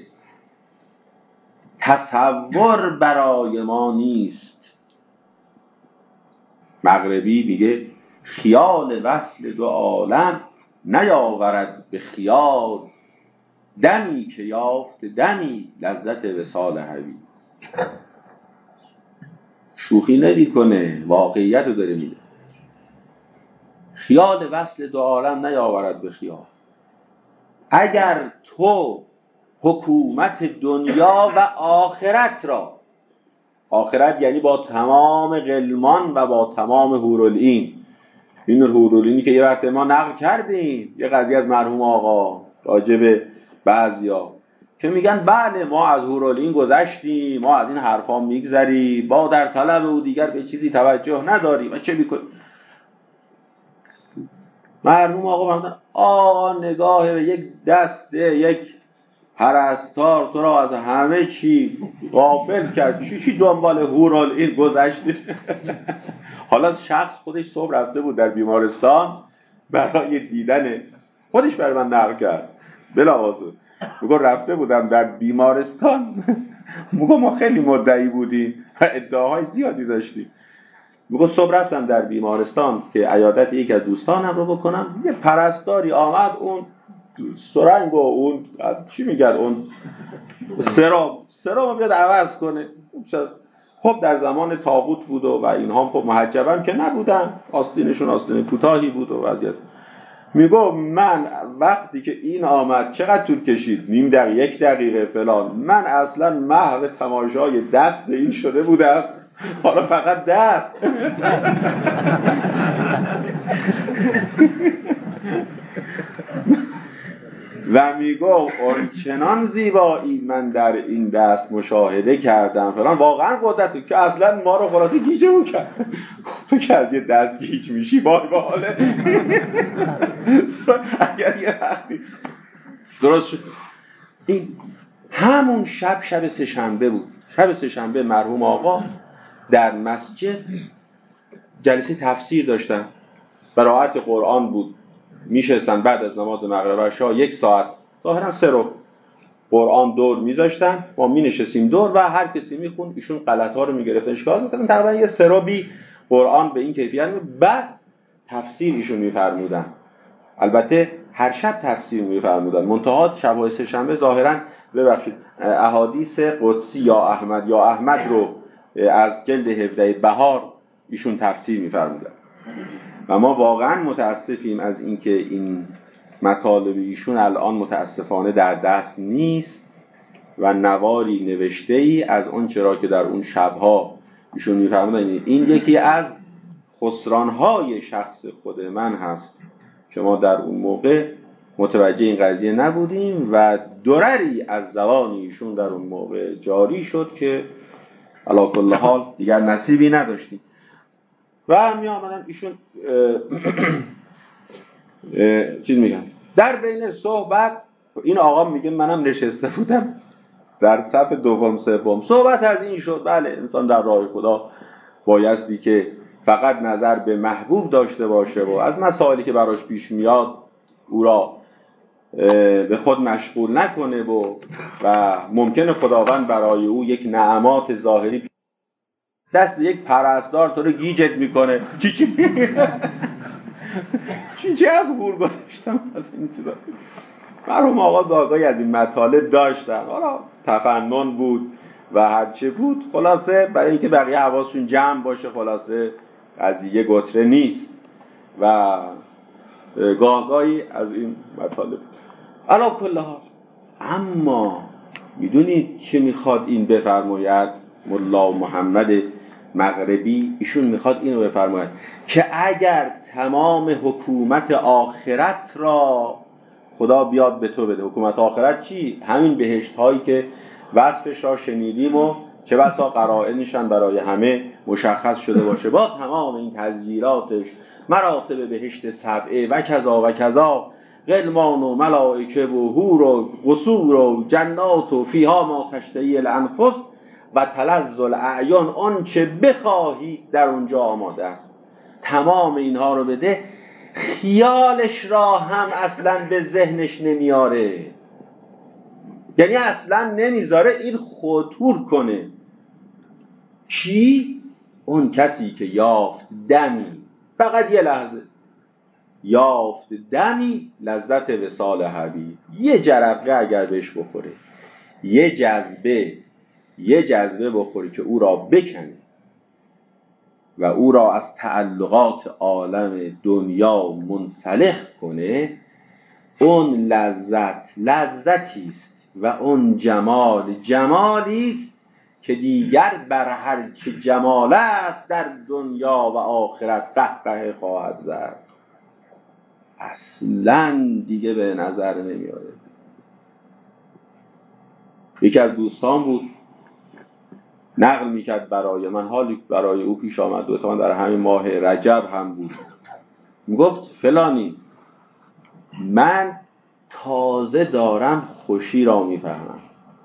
تصور برای ما نیست. مغربی میگه خیال وصل دو عالم نیاورد به خیال، دمی که یافت دمی لذت وصال حبیب. شوخی نمی کنه، واقعیت رو داره میده. خیال وصل دو عالم نیاورد به خیال. اگر تو حکومت دنیا و آخرت را، آخرت یعنی با تمام غلمان و با تمام حورالعین، این حورالعینی که یه وقت ما نقل کردیم، یه قضیه از مرحوم آقا راجب بعضیا که میگن بله ما از حورالعین گذشتیم، ما از این حرفا میگذریم، با در طلب او دیگر به چیزی توجه نداریم و چه میکنیم. مرحوم آقا فرمودن آقا نگاه به یک دسته یک پرستار تو را از همه چی غافل کرد، چی چی دنبال حورالعین گذشتی. حالا شخص خودش صبح رفته بود در بیمارستان برای دیدن، خودش برای من نقل کرد بلاواسه، میگه رفته بودم در بیمارستان، میگه ما خیلی مدعی بودیم و ادعاهای زیادی داشتیم، میگه صبح رفتم در بیمارستان که عیادت یک از دوستانم رو بکنم، یه پرستاری آمد اون سرنگ و اون چی میگن اون سرام سرام بیاد عوض کنه. خب در زمان طاغوت بود و, و اینها خب محجبم که نبودن، آستینشون آستین کوتاهی بود و وضعیت. میگو من وقتی که این آمد چقدر طول کشید، نیم دقیقه یک دقیقه فلان، من اصلا محو تماشای دست این شده بودم، حالا فقط دست. و میگو چنان زیبایی من در این دست مشاهده کردم فلان، واقعا قدرتی که اصلا ما رو خلاصی گیجمون کرد. تو که از یه دست گیج میشی بای به حاله. اگر یه وقتی درست شد. این همون شب شب سه‌شنبه بود، شب سه‌شنبه مرحوم آقا در مسجد جلسه تفسیر داشتن، قرائت قرآن بود، میشستن بعد از نماز مغرب عشا یک ساعت ظاهرا سه رو قرآن دور میذاشتن، ما مینشستیم دور و هر کسی میخوند، ایشون غلط‌ها رو میگرفتن اشکال میکردن، تقریبا یه سه رو بی قرآن به این کیفیت. بعد تفسیر ایشون میفرمودن. البته هر شب تفسیر می‌فرمودن. منتها شب‌های سه شنبه ظاهراً ببخشید احادیث قدسی یا احمد یا احمد رو از جلد هفده بهار ایشون تفسیر می‌فرمودن و ما واقعاً متاسفیم از اینکه این مطالب ایشون الان متاسفانه در دست نیست و نواری نوشته‌ای از اون چرا که در اون شب‌ها ایشون می‌فرمودن. این یکی از خسران‌های شخص خود من هست که ما در اون موقع متوجه این قضیه نبودیم و درری از زبان ایشون در اون موقع جاری شد که علی کل حال دیگر نصیبی نداشتیم. و می آمدن ایشون چیز میگن در بین صحبت، این آقا میگه منم نشسته بودم در صف دوم سوم، صحبت از این شد بله انسان در راه خدا بایستی که فقط نظر به محبوب داشته باشه و از مسائلی که براش پیش میاد او را به خود مشغول نکنه و و ممکنه خداوند برای او یک نعمات ظاهری دست یک پرستار تو رو گیجت میکنه چی چی چی چی از بور گذاشتم از این چیزا. مرحوم آقا داغایی از این مطالب داشتن، حالا تفنن بود و هرچه بود، خلاصه برای اینکه بقیه حواسشون جمع باشه خلاصه قضیه گتره نیست و گاهگاهی از این مطالب علی کل حال. اما میدونید چه میخواد این بفرماید ملا محمد مغربی؟ ایشون میخواد اینو بفرماید که اگر تمام حکومت آخرت را خدا بیاد به تو بده. حکومت آخرت چی؟ همین بهشت هایی که وصفش را شنیدیم و چه بسا قرائنشان برای همه مشخص شده باشه، با تمام این تذکیراتش، مراتب بهشت سبعه و کذا و کذا، غلمان و ملائکه و حور و قصور و جنات و فیها ما تشتهی الانفس و تلذ الاعیان، آن چه بخواهی در اونجا آماده است. تمام اینها رو بده، خیالش را هم اصلا به ذهنش نمیاره، یعنی اصلا نمیذاره این خطور کنه. کی؟ اون کسی که یافت دمی، فقط یه لحظه یافت دمی لذت وصال حبیب، یه جرقه اگر بهش بخوره، یه جذبه یه جذبه بخوره که او را بکنه و او را از تعلقات عالم دنیا منسلخ کنه، اون لذت لذتی است و اون جمال جمالی است که دیگر بر هر چه جمال است در دنیا و آخرت قهقه خواهد زد. اصلاً دیگه به نظر نمیاره. یکی از دوستان بود نقل میکرد برای من، حالی برای او پیش آمد دوتا در همین ماه رجب هم بود، میگفت فلانی من تازه دارم خوشی را میفهمم.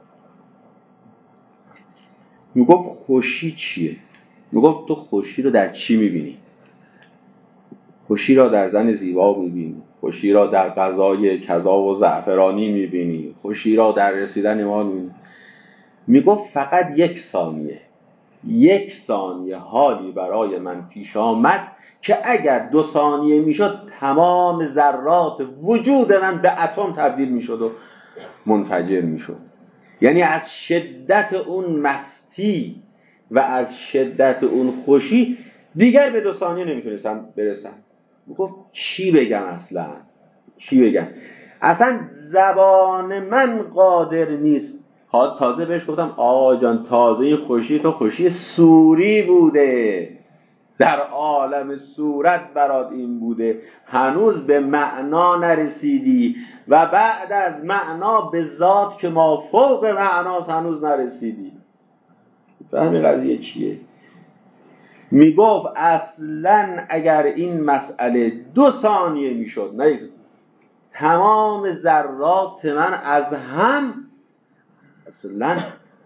میگفت خوشی چیه؟ میگفت تو خوشی رو در چی میبینی؟ خوشی را در زن زیبا میبینی، خوشی را در غذای کذا و زعفرانی میبینی، خوشی را در رسیدن ما میبینی. میگفت فقط یک ثانیه یک ثانیه حالی برای من پیش آمد که اگر دو ثانیه میشد تمام ذرات وجود من به اتم تبدیل میشد و منفجر میشد. یعنی از شدت اون مستی و از شدت اون خوشی دیگر به دو ثانیه نمیتونستم برسم. میگفت چی بگم اصلا چی بگم اصلا زبان من قادر نیست. تازه بهش گفتم آقا جان تازه خوشی تو خوشی سوری بوده، در عالم صورت برات این بوده، هنوز به معنا نرسیدی و بعد از معنا به ذات که ما فوق معناست هنوز نرسیدی. فهمی قضیه چیه؟ میگفت اصلا اگر این مسئله دو ثانیه میشد نه تمام ذرات من از هم اصلا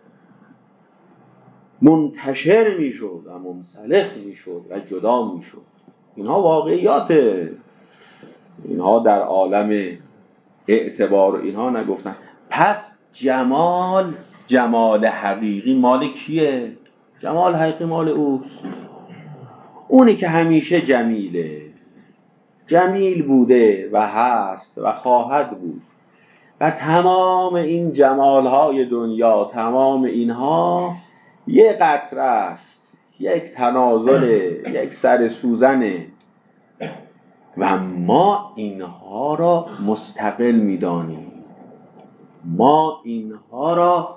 منتشر میشد و منسلخ میشد و جدا میشد. اینها واقعیاته، اینها در عالم اعتبار اینها نگفتن. پس جمال جمال حقیقی مال کیه؟ جمال حقیقی مال اوست، اونی که همیشه جمیله، جمیل بوده و هست و خواهد بود و تمام این جمالهای دنیا، تمام اینها یک قطره است، یک تنازل، یک سر سوزنه و ما اینها را مستقل می‌دانیم، ما اینها را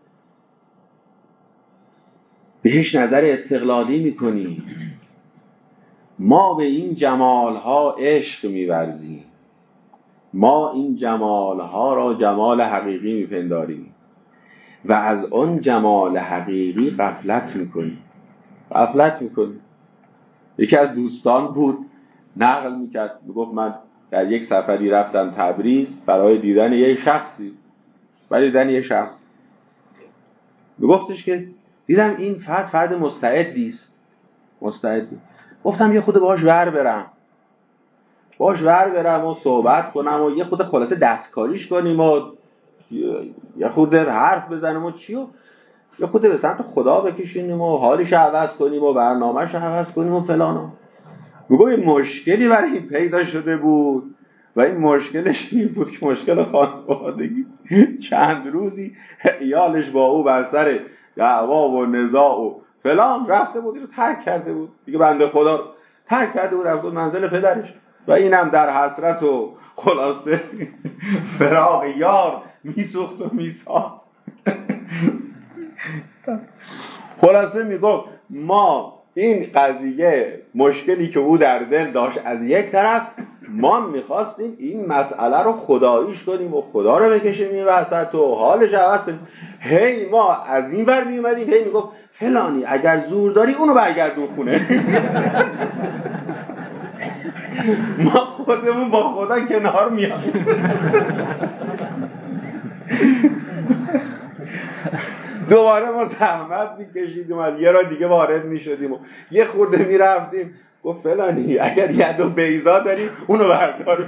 بهش نظر استقلالی می‌کنیم، ما به این جمالها عشق می‌ورزیم، ما این جمالها را جمال حقیقی می‌پنداریم و از آن جمال حقیقی غفلت می‌کنیم غفلت می‌کنیم. یکی از دوستان بود نقل می‌کرد، میگفت من در یک سفری رفتم تبریز برای دیدن یک شخصی برای دیدن یک شخص میگفتش که دیدم این فرد فرد مستعدی است مستعدی گفتم یه خود باهاش ور برم باهاش ور برم و صحبت کنم و یه خود خلاصه دستکاریش کنیم و یه خود حرف بزنیم و چی و یه خود به سمت خدا بکشینیم و حالش عوض کنیم و برنامه‌ش عوض کنیم و فلان. میگم این مشکلی برای این پیدا شده بود و این مشکلش این بود که مشکل خانوادگی چند روزی عیالش با او بر سر دعوا و نزاع و فلان رفته بود، رو ترک کرده بود دیگه، بنده خدا ترک کرده بود، رفته بود منزل پدرش و اینم در حسرت و خلاصه فراق یار میسوخت و میساخت. خلاصه میگفت ما این قضیه مشکلی که او در دل داشت از یک طرف، ما میخواستیم این مسئله رو خداییش کنیم و خدا رو بکشیم این وسط و حالش عوض کنیم. هی ما از این ور میومدیم هی میگفت فلانی اگر زور داری اونو برگردون خونه. ما خودمون با خدا کنار میاییم. دوباره ما زحمت میکشیدیم و یه را دیگه وارد میشدیم و یه خورده میرفتیم گفت فلانی اگر ید و بیضا داری اونو بردار.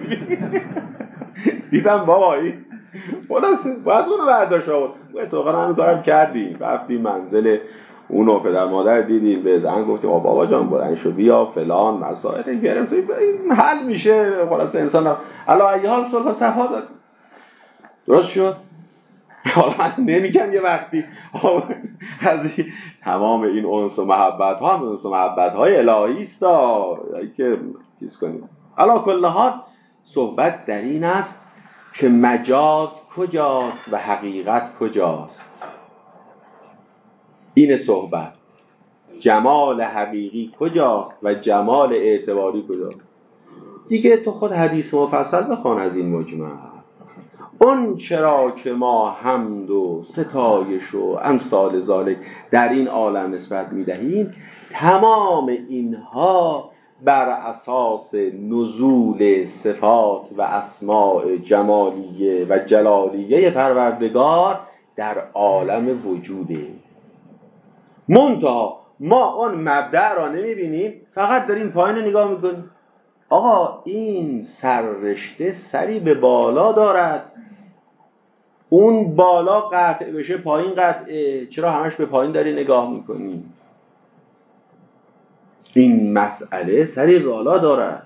دیدم بابا این خلاصه باید اونو برداشت آورد. اتفاقا هم کارم کردیم، رفتیم منزل اونو پدر مادر دیدیم، به زن گفتیم بابا جان بلند شو بیا فلان مسائل گرفتیم حل میشه. خلاصه انسان الا ایال صلح و صفا داد. درست شد. حالا من نمیگم یه وقتی از تمام این انس و محبت ها هم انس و محبت های الهی است که چیز کنیم. علا کل حال صحبت در این است که مجاز کجاست و حقیقت کجاست. این صحبت جمال حقیقی کجاست و جمال اعتباری کجاست. دیگه تو خود حدیث مفصل بخوان از این مجمل. اون چرا که ما حمد و ستایش و امثال ذالک در این عالم نسبت میدهیم، تمام اینها بر اساس نزول صفات و اسماء جمالیه و جلالیه پروردگار در عالم وجوده. منتها ما اون مبدأ را نمیبینیم، فقط داریم پایین نگاه میکنیم. آقا این سررشته سری به بالا دارد، اون بالا قطع بشه پایین قطعه، چرا همش به پایین داری نگاه میکنی؟ این مسئله سری بالا دارد.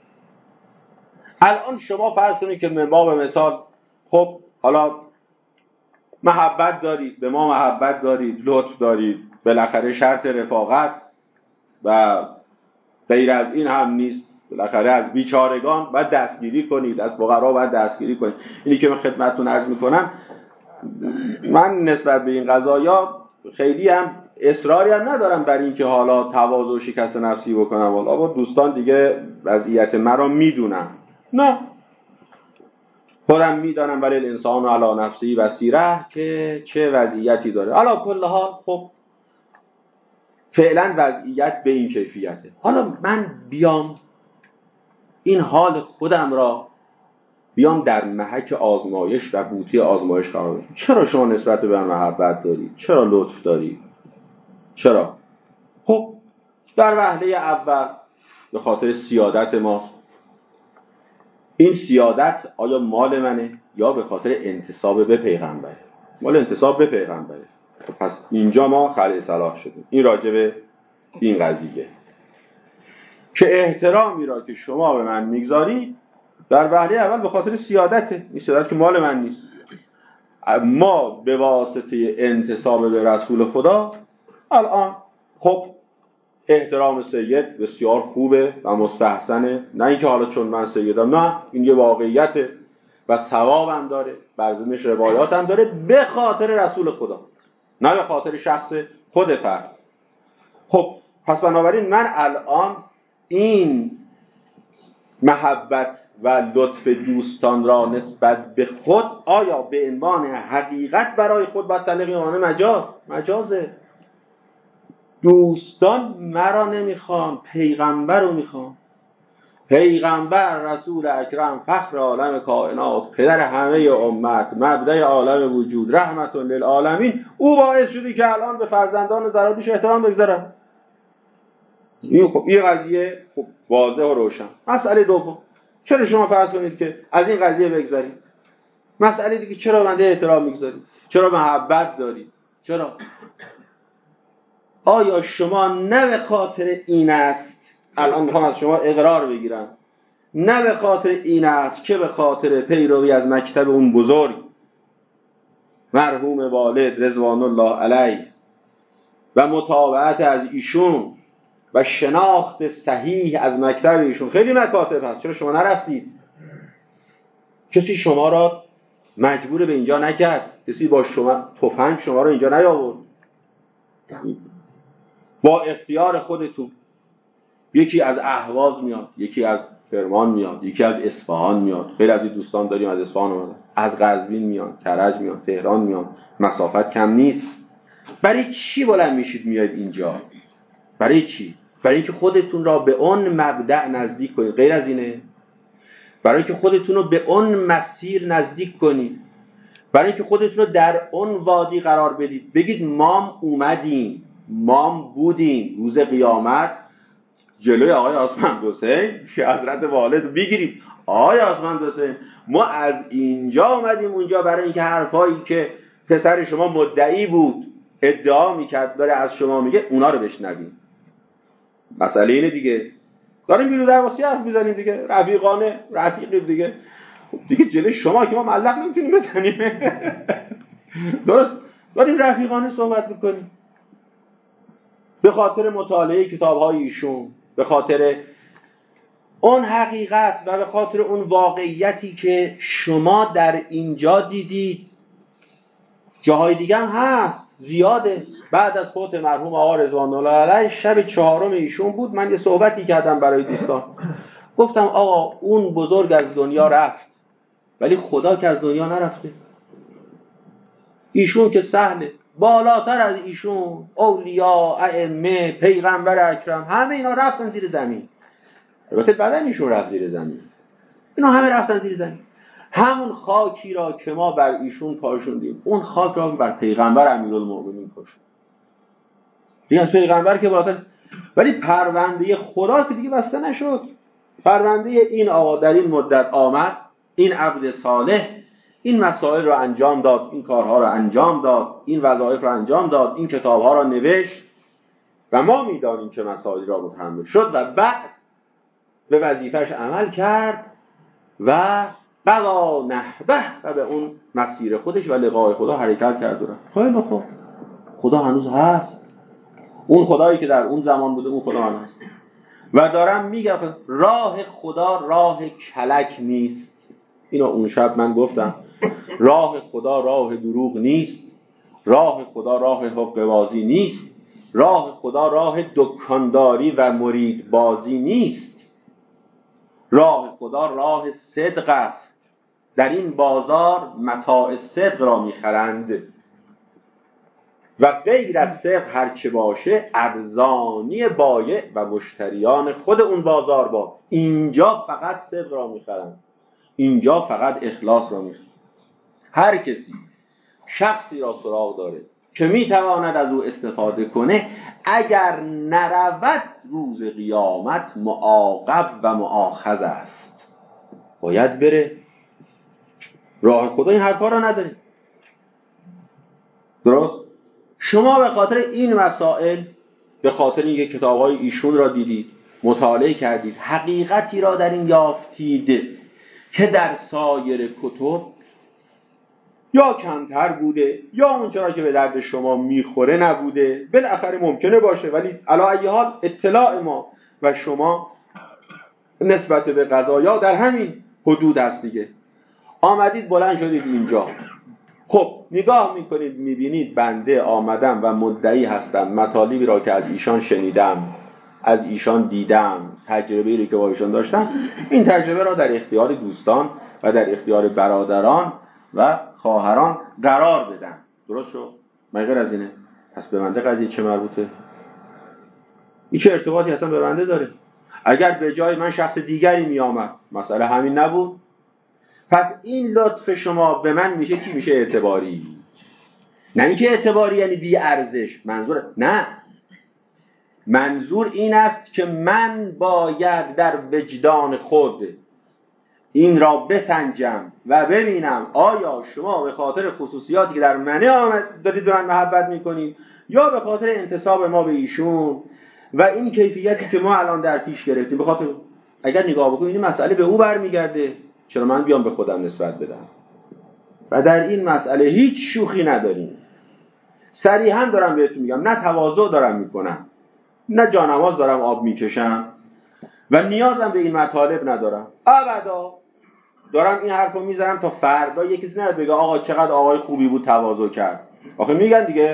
الان شما فرض کنید که من باب مثال خب حالا محبت دارید، به ما محبت دارید، لطف دارید، بالاخره شرط رفاقت و غیر از این هم نیست، بالاخره از بیچارگان باید دستگیری کنید، از فقرا باید دستگیری کنید. اینی که من خدمتتون عرض میکنم، من نسبت به این قضایا خیلی هم اصراری هم ندارم بر این که حالا تواضع و شکست نفسی بکنم، والا با دوستان دیگه وضعیت مرا میدونم، نه خودم میدانم، ولی الانسان علی نفسی بصیره که چه وضعیتی داره. حالا کلها خب فعلا وضعیت به این کیفیته. حالا من بیام این حال خودم را بیام در محک آزمایش و بوته آزمایش قرار بدم. چرا شما نسبت به من محبت دارید؟ چرا لطف دارید؟ چرا؟ خب در وهله اول به خاطر سیادت ماست. این سیادت آیا مال منه یا به خاطر انتساب به پیغمبره؟ مال انتساب به پیغمبره. پس اینجا ما خلع صلاح شدیم. این راجع به این قضیه. که احترامی را که شما به من میگذاری در وهله اول به خاطر سیادته، این سیادت که مال من نیست. ما به واسطه انتساب به رسول خدا الان خب احترام سید بسیار خوبه و مستحسنه، نه اینکه حالا چون من سیدم، نه، این یه واقعیته و ثواب هم داره، بعضیش روایات هم داره، به خاطر رسول خدا، نه به خاطر شخص خود فرد. خب پس بنابراین من الان این محبت و لطف دوستان را نسبت به خود آیا به عنوان حقیقت برای خود باید تلقی کنم؟ مجاز مجازه. دوستان مرا نمیخوان، پیغمبر رو میخوان. پیغمبر رسول اکرم فخر عالم کائنات، پدر همه امت، مبدأ عالم وجود، رحمت للعالمین، او باعث شدی که الان به فرزندان زرادیش احترام بگذارم. این خب این قضیه خب واضح و روشن. مسئله دوم، چرا شما فرض کنید که از این قضیه بگذارید؟ مسئله دیگه، چرا بنده احترام میگذارید؟ چرا محبت دارید؟ چرا؟ آیا شما نه به خاطر این است، الان میخوام از شما اقرار بگیرم، نه به خاطر این است که به خاطر پیروی از مکتب اون بزرگ مرحوم والد رضوان الله علیه و متابعت از ایشون و شناخت صحیح از مکتب ایشون خیلی مکاتب هست، چرا شما نرفتید؟ کسی شما را مجبور به اینجا نکرد، کسی با شما تفنگ شما را اینجا نیاورد، با اختیار خودتون. یکی از اهواز میاد، یکی از کرمان میاد، یکی از اصفهان میاد، خیلی از این دوستان داریم از اصفهان اومدن، از قزوین میاد، کرج میاد، تهران میاد، مسافت کم نیست. برای چی بلند میشید میاد اینجا؟ برای چی؟ برای اینکه خودتون را به اون مبدأ نزدیک کنید، غیر از اینه؟ برای اینکه خودتون رو به اون مسیر نزدیک کنید، برای اینکه خودتون رو در اون وادی قرار بدید، بگید مام اومدیم، مام بودیم، روز قیامت جلوی آقای آسمند حسین که حضرت والد بگیرید، آقای آسمند حسین ما از اینجا اومدیم اونجا برای اینکه حرفایی که پسر شما مدعی بود ادعا میکرد داره از شما میگه اونا رو بشنویم. مسئله اینه دیگه، داریم بیرو در واسه حرف میزنیم دیگه، رفیقانه رفیقیم دیگه، دیگه جلوی شما که ما ملق نمیتونیم بزنیم. درست داریم رفیقانه صحبت میکنیم، به خاطر مطالعه کتاب‌های ایشون، به خاطر اون حقیقت و به خاطر اون واقعیتی که شما در اینجا دیدید. جاهای دیگه هم هست، زیاده. بعد از فوت مرحوم آقا رضوان الله علیه شب چهارم ایشون بود، من یه صحبتی کردم برای دوستان، گفتم آقا اون بزرگ از دنیا رفت ولی خدا که از دنیا نرفته. ایشون که سهله، بالاتر از ایشون اولیاء، ائمه، پیغمبر اکرم، همه اینا رفتن زیر زمین. البته بعدن ایشون رفت زیر زمین، اینا همه رفتن زیر زمین. همون خاکی را که ما بر ایشون پاشوندیم، اون خاک را بر پیغمبر امیرالمومنین پاشوندیم. این از پیغمبر که بالاتر، ولی پرونده خدا که دیگه بسته نشد. پرونده این آقا در این مدت آمد، این عبد صالح این مسائل رو انجام داد، این کارها رو انجام داد، این وظایف رو انجام داد، این کتابها رو نوشت و ما میدانیم که مسائل را متحمل شد و بعد به وظیفش عمل کرد و قضا نحبه و به اون مسیر خودش و لقای خدا حرکت کرد. خیلی خوب، خدا هنوز هست، اون خدایی که در اون زمان بوده اون خدا هنوز هست و دارم میگم راه خدا راه کلک نیست. اینو اون شب من گفتم، راه خدا راه دروغ نیست، راه خدا راه حق بازی نیست، راه خدا راه دکانداری و مرید بازی نیست، راه خدا راه صدق است. در این بازار متاع صدق را میخرند و غیر از صدق هر چه باشه ارزانی بایع و مشتریان خود اون بازار با. اینجا فقط صدق را میخرند، اینجا فقط اخلاص را میخرند. هر کسی شخصی را سراغ داره که میتواند از او استفاده کنه، اگر نرود روز قیامت معاقب و مؤاخذ است، باید بره. راه خدا این حرفا را نداره. درست؟ شما به خاطر این مسائل، به خاطر اینکه کتاب‌های ایشون را دیدید، مطالعه کردید، حقیقتی را در این یافتید که در سایر کتب یا کمتر بوده یا اونچرا که به درد شما میخوره نبوده. بالاخره ممکنه باشه، ولی علی ای حال اطلاع ما و شما نسبت به قضایا در همین حدود است دیگه. آمدید بلند شدید اینجا، خب نگاه میکنید میبینید بنده آمدم و مدعی هستم مطالبی را که از ایشان شنیدم، از ایشان دیدم، تجربه‌ای را که با ایشان داشتم، این تجربه را در اختیار دوستان و در اختیار برادران و خواهران قرار بدم. درست شد؟ مگر از اینه؟ پس به بنده قضیه چه مربوطه؟ این چه ارتباطی اصلا به بنده داره؟ اگر به جای من شخص دیگری می آمد مسئله همین نبود؟ پس این لطف شما به من میشه کی میشه اعتباری؟ نه اینکه اعتباری یعنی بی ارزش، منظور نه، منظور این است که من باید در وجدان خود این را بسنجم و ببینم آیا شما به خاطر خصوصیاتی که در منه آمد دارید به من محبت میکنید یا به خاطر انتساب ما به ایشون و این کیفیتی که ما الان در پیش گرفتیم. به خاطر اگر نگاه بکنید این مسئله به او برمیگرده، چرا من بیام به خودم نسبت بدم؟ و در این مسئله هیچ شوخی نداریم. صریحا دارم بهتون میگم، نه تواضع دارم میکنم، نه جانماز دارم آب میکشم و نیازم به این مطالب ندارم. ابدا دارم این حرفو میزنم تا فردا یکی نه بگه آقا چقدر آقای خوبی بود تواضع کرد. آخه میگن دیگه،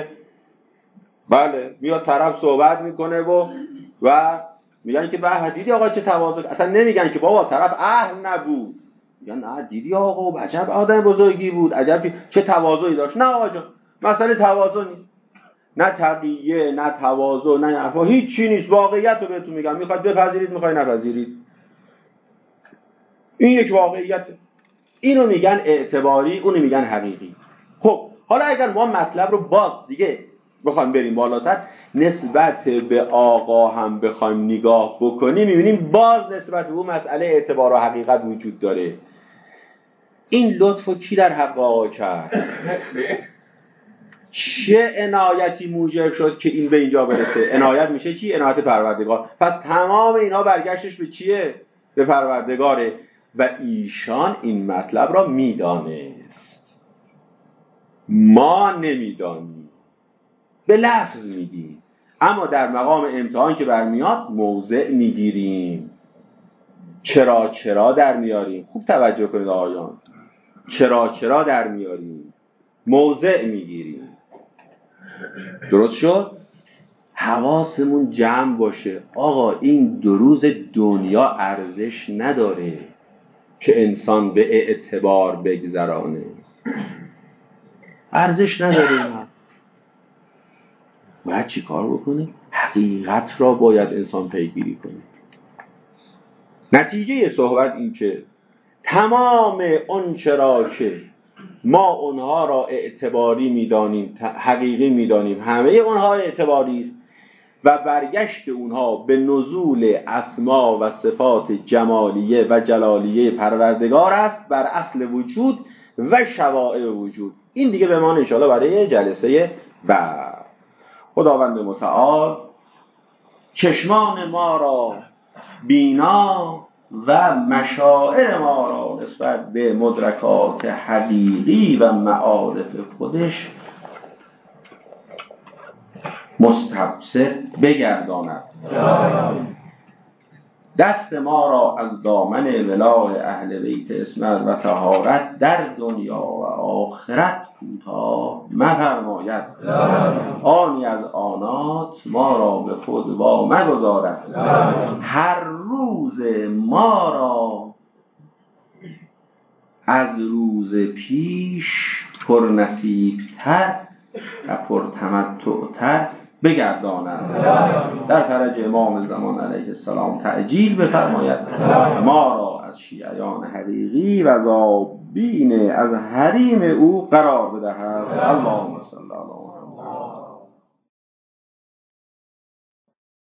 بله میاد طرف صحبت میکنه و و میگن که به دیدی آقا چه تواضع، اصلا نمیگن که بابا طرف اهل نبود، میگن نه دیدی آقا عجب آدم بزرگی بود، عجب چه تواضعی داشت. نه آقا جان، مسئله تواضع نیست، نه تقیه، نه تواضع، نه حرفا، هیچ چی نیست. واقعیت رو بهتون میگم، میخواید بپذیرید میخواید نپذیرید، این یک واقعیت. اینو میگن اعتباری، اونو میگن حقیقی. خب حالا اگر ما مطلب رو باز دیگه بخوایم بریم بالاتر، نسبت به آقا هم بخوایم نگاه بکنیم، میبینیم باز نسبت به اون مسئله اعتبار و حقیقت وجود داره. این لطفو کی در حق آقا کرد؟ چه عنایتی موجب شد که این به اینجا برسه؟ عنایت میشه چی؟ عنایت پروردگار. پس تمام اینا برگشتش به چیه؟ به پروردگاره. و ایشان این مطلب را میدانست، ما نمیدانیم، به لفظ میگیم، اما در مقام امتحان که برمیاد موضع میگیریم. چرا چرا در میاریم؟ خوب توجه کنید آقایان، چرا چرا در میاریم، موضع میگیریم. درست شد؟ حواسمون جمع باشه. آقا این دو روز دنیا ارزش نداره که انسان به اعتبار بگذرانه، ارزش نداره. اینا باید چی کار بکنه؟ حقیقت را باید انسان پیگیری کنه. نتیجه صحبت این که تمام اون چرا که ما اونها را اعتباری میدانیم، حقیقی میدانیم، همه اونها اعتباری است و برگشت اونها به نزول اسما و صفات جمالیه و جلالیه پروردگار است بر اصل وجود و شوائع وجود. این دیگه به ما انشاءالله برای جلسه بعد. خداوند متعال چشمان ما را بینا و مشاعر ما را نسبت به مدرکات حقیقی و معارف خودش مستبصر بگرداند. دست ما را از دامن ولای اهل بیت عصمت و طهارت در دنیا و آخرت کوتاه مفرماید. آنی از آنات ما را به خود وا مگذارد. هر روز ما را از روز پیش پر نصیب‌تر و پر تمتع‌تر بگرداند. در فرج امام زمان علیه السلام تعجیل بفرماید. ما را از شیعیان حقیقی و ذابین از حریم او قرار بدهد. اللهم صل علی محمد.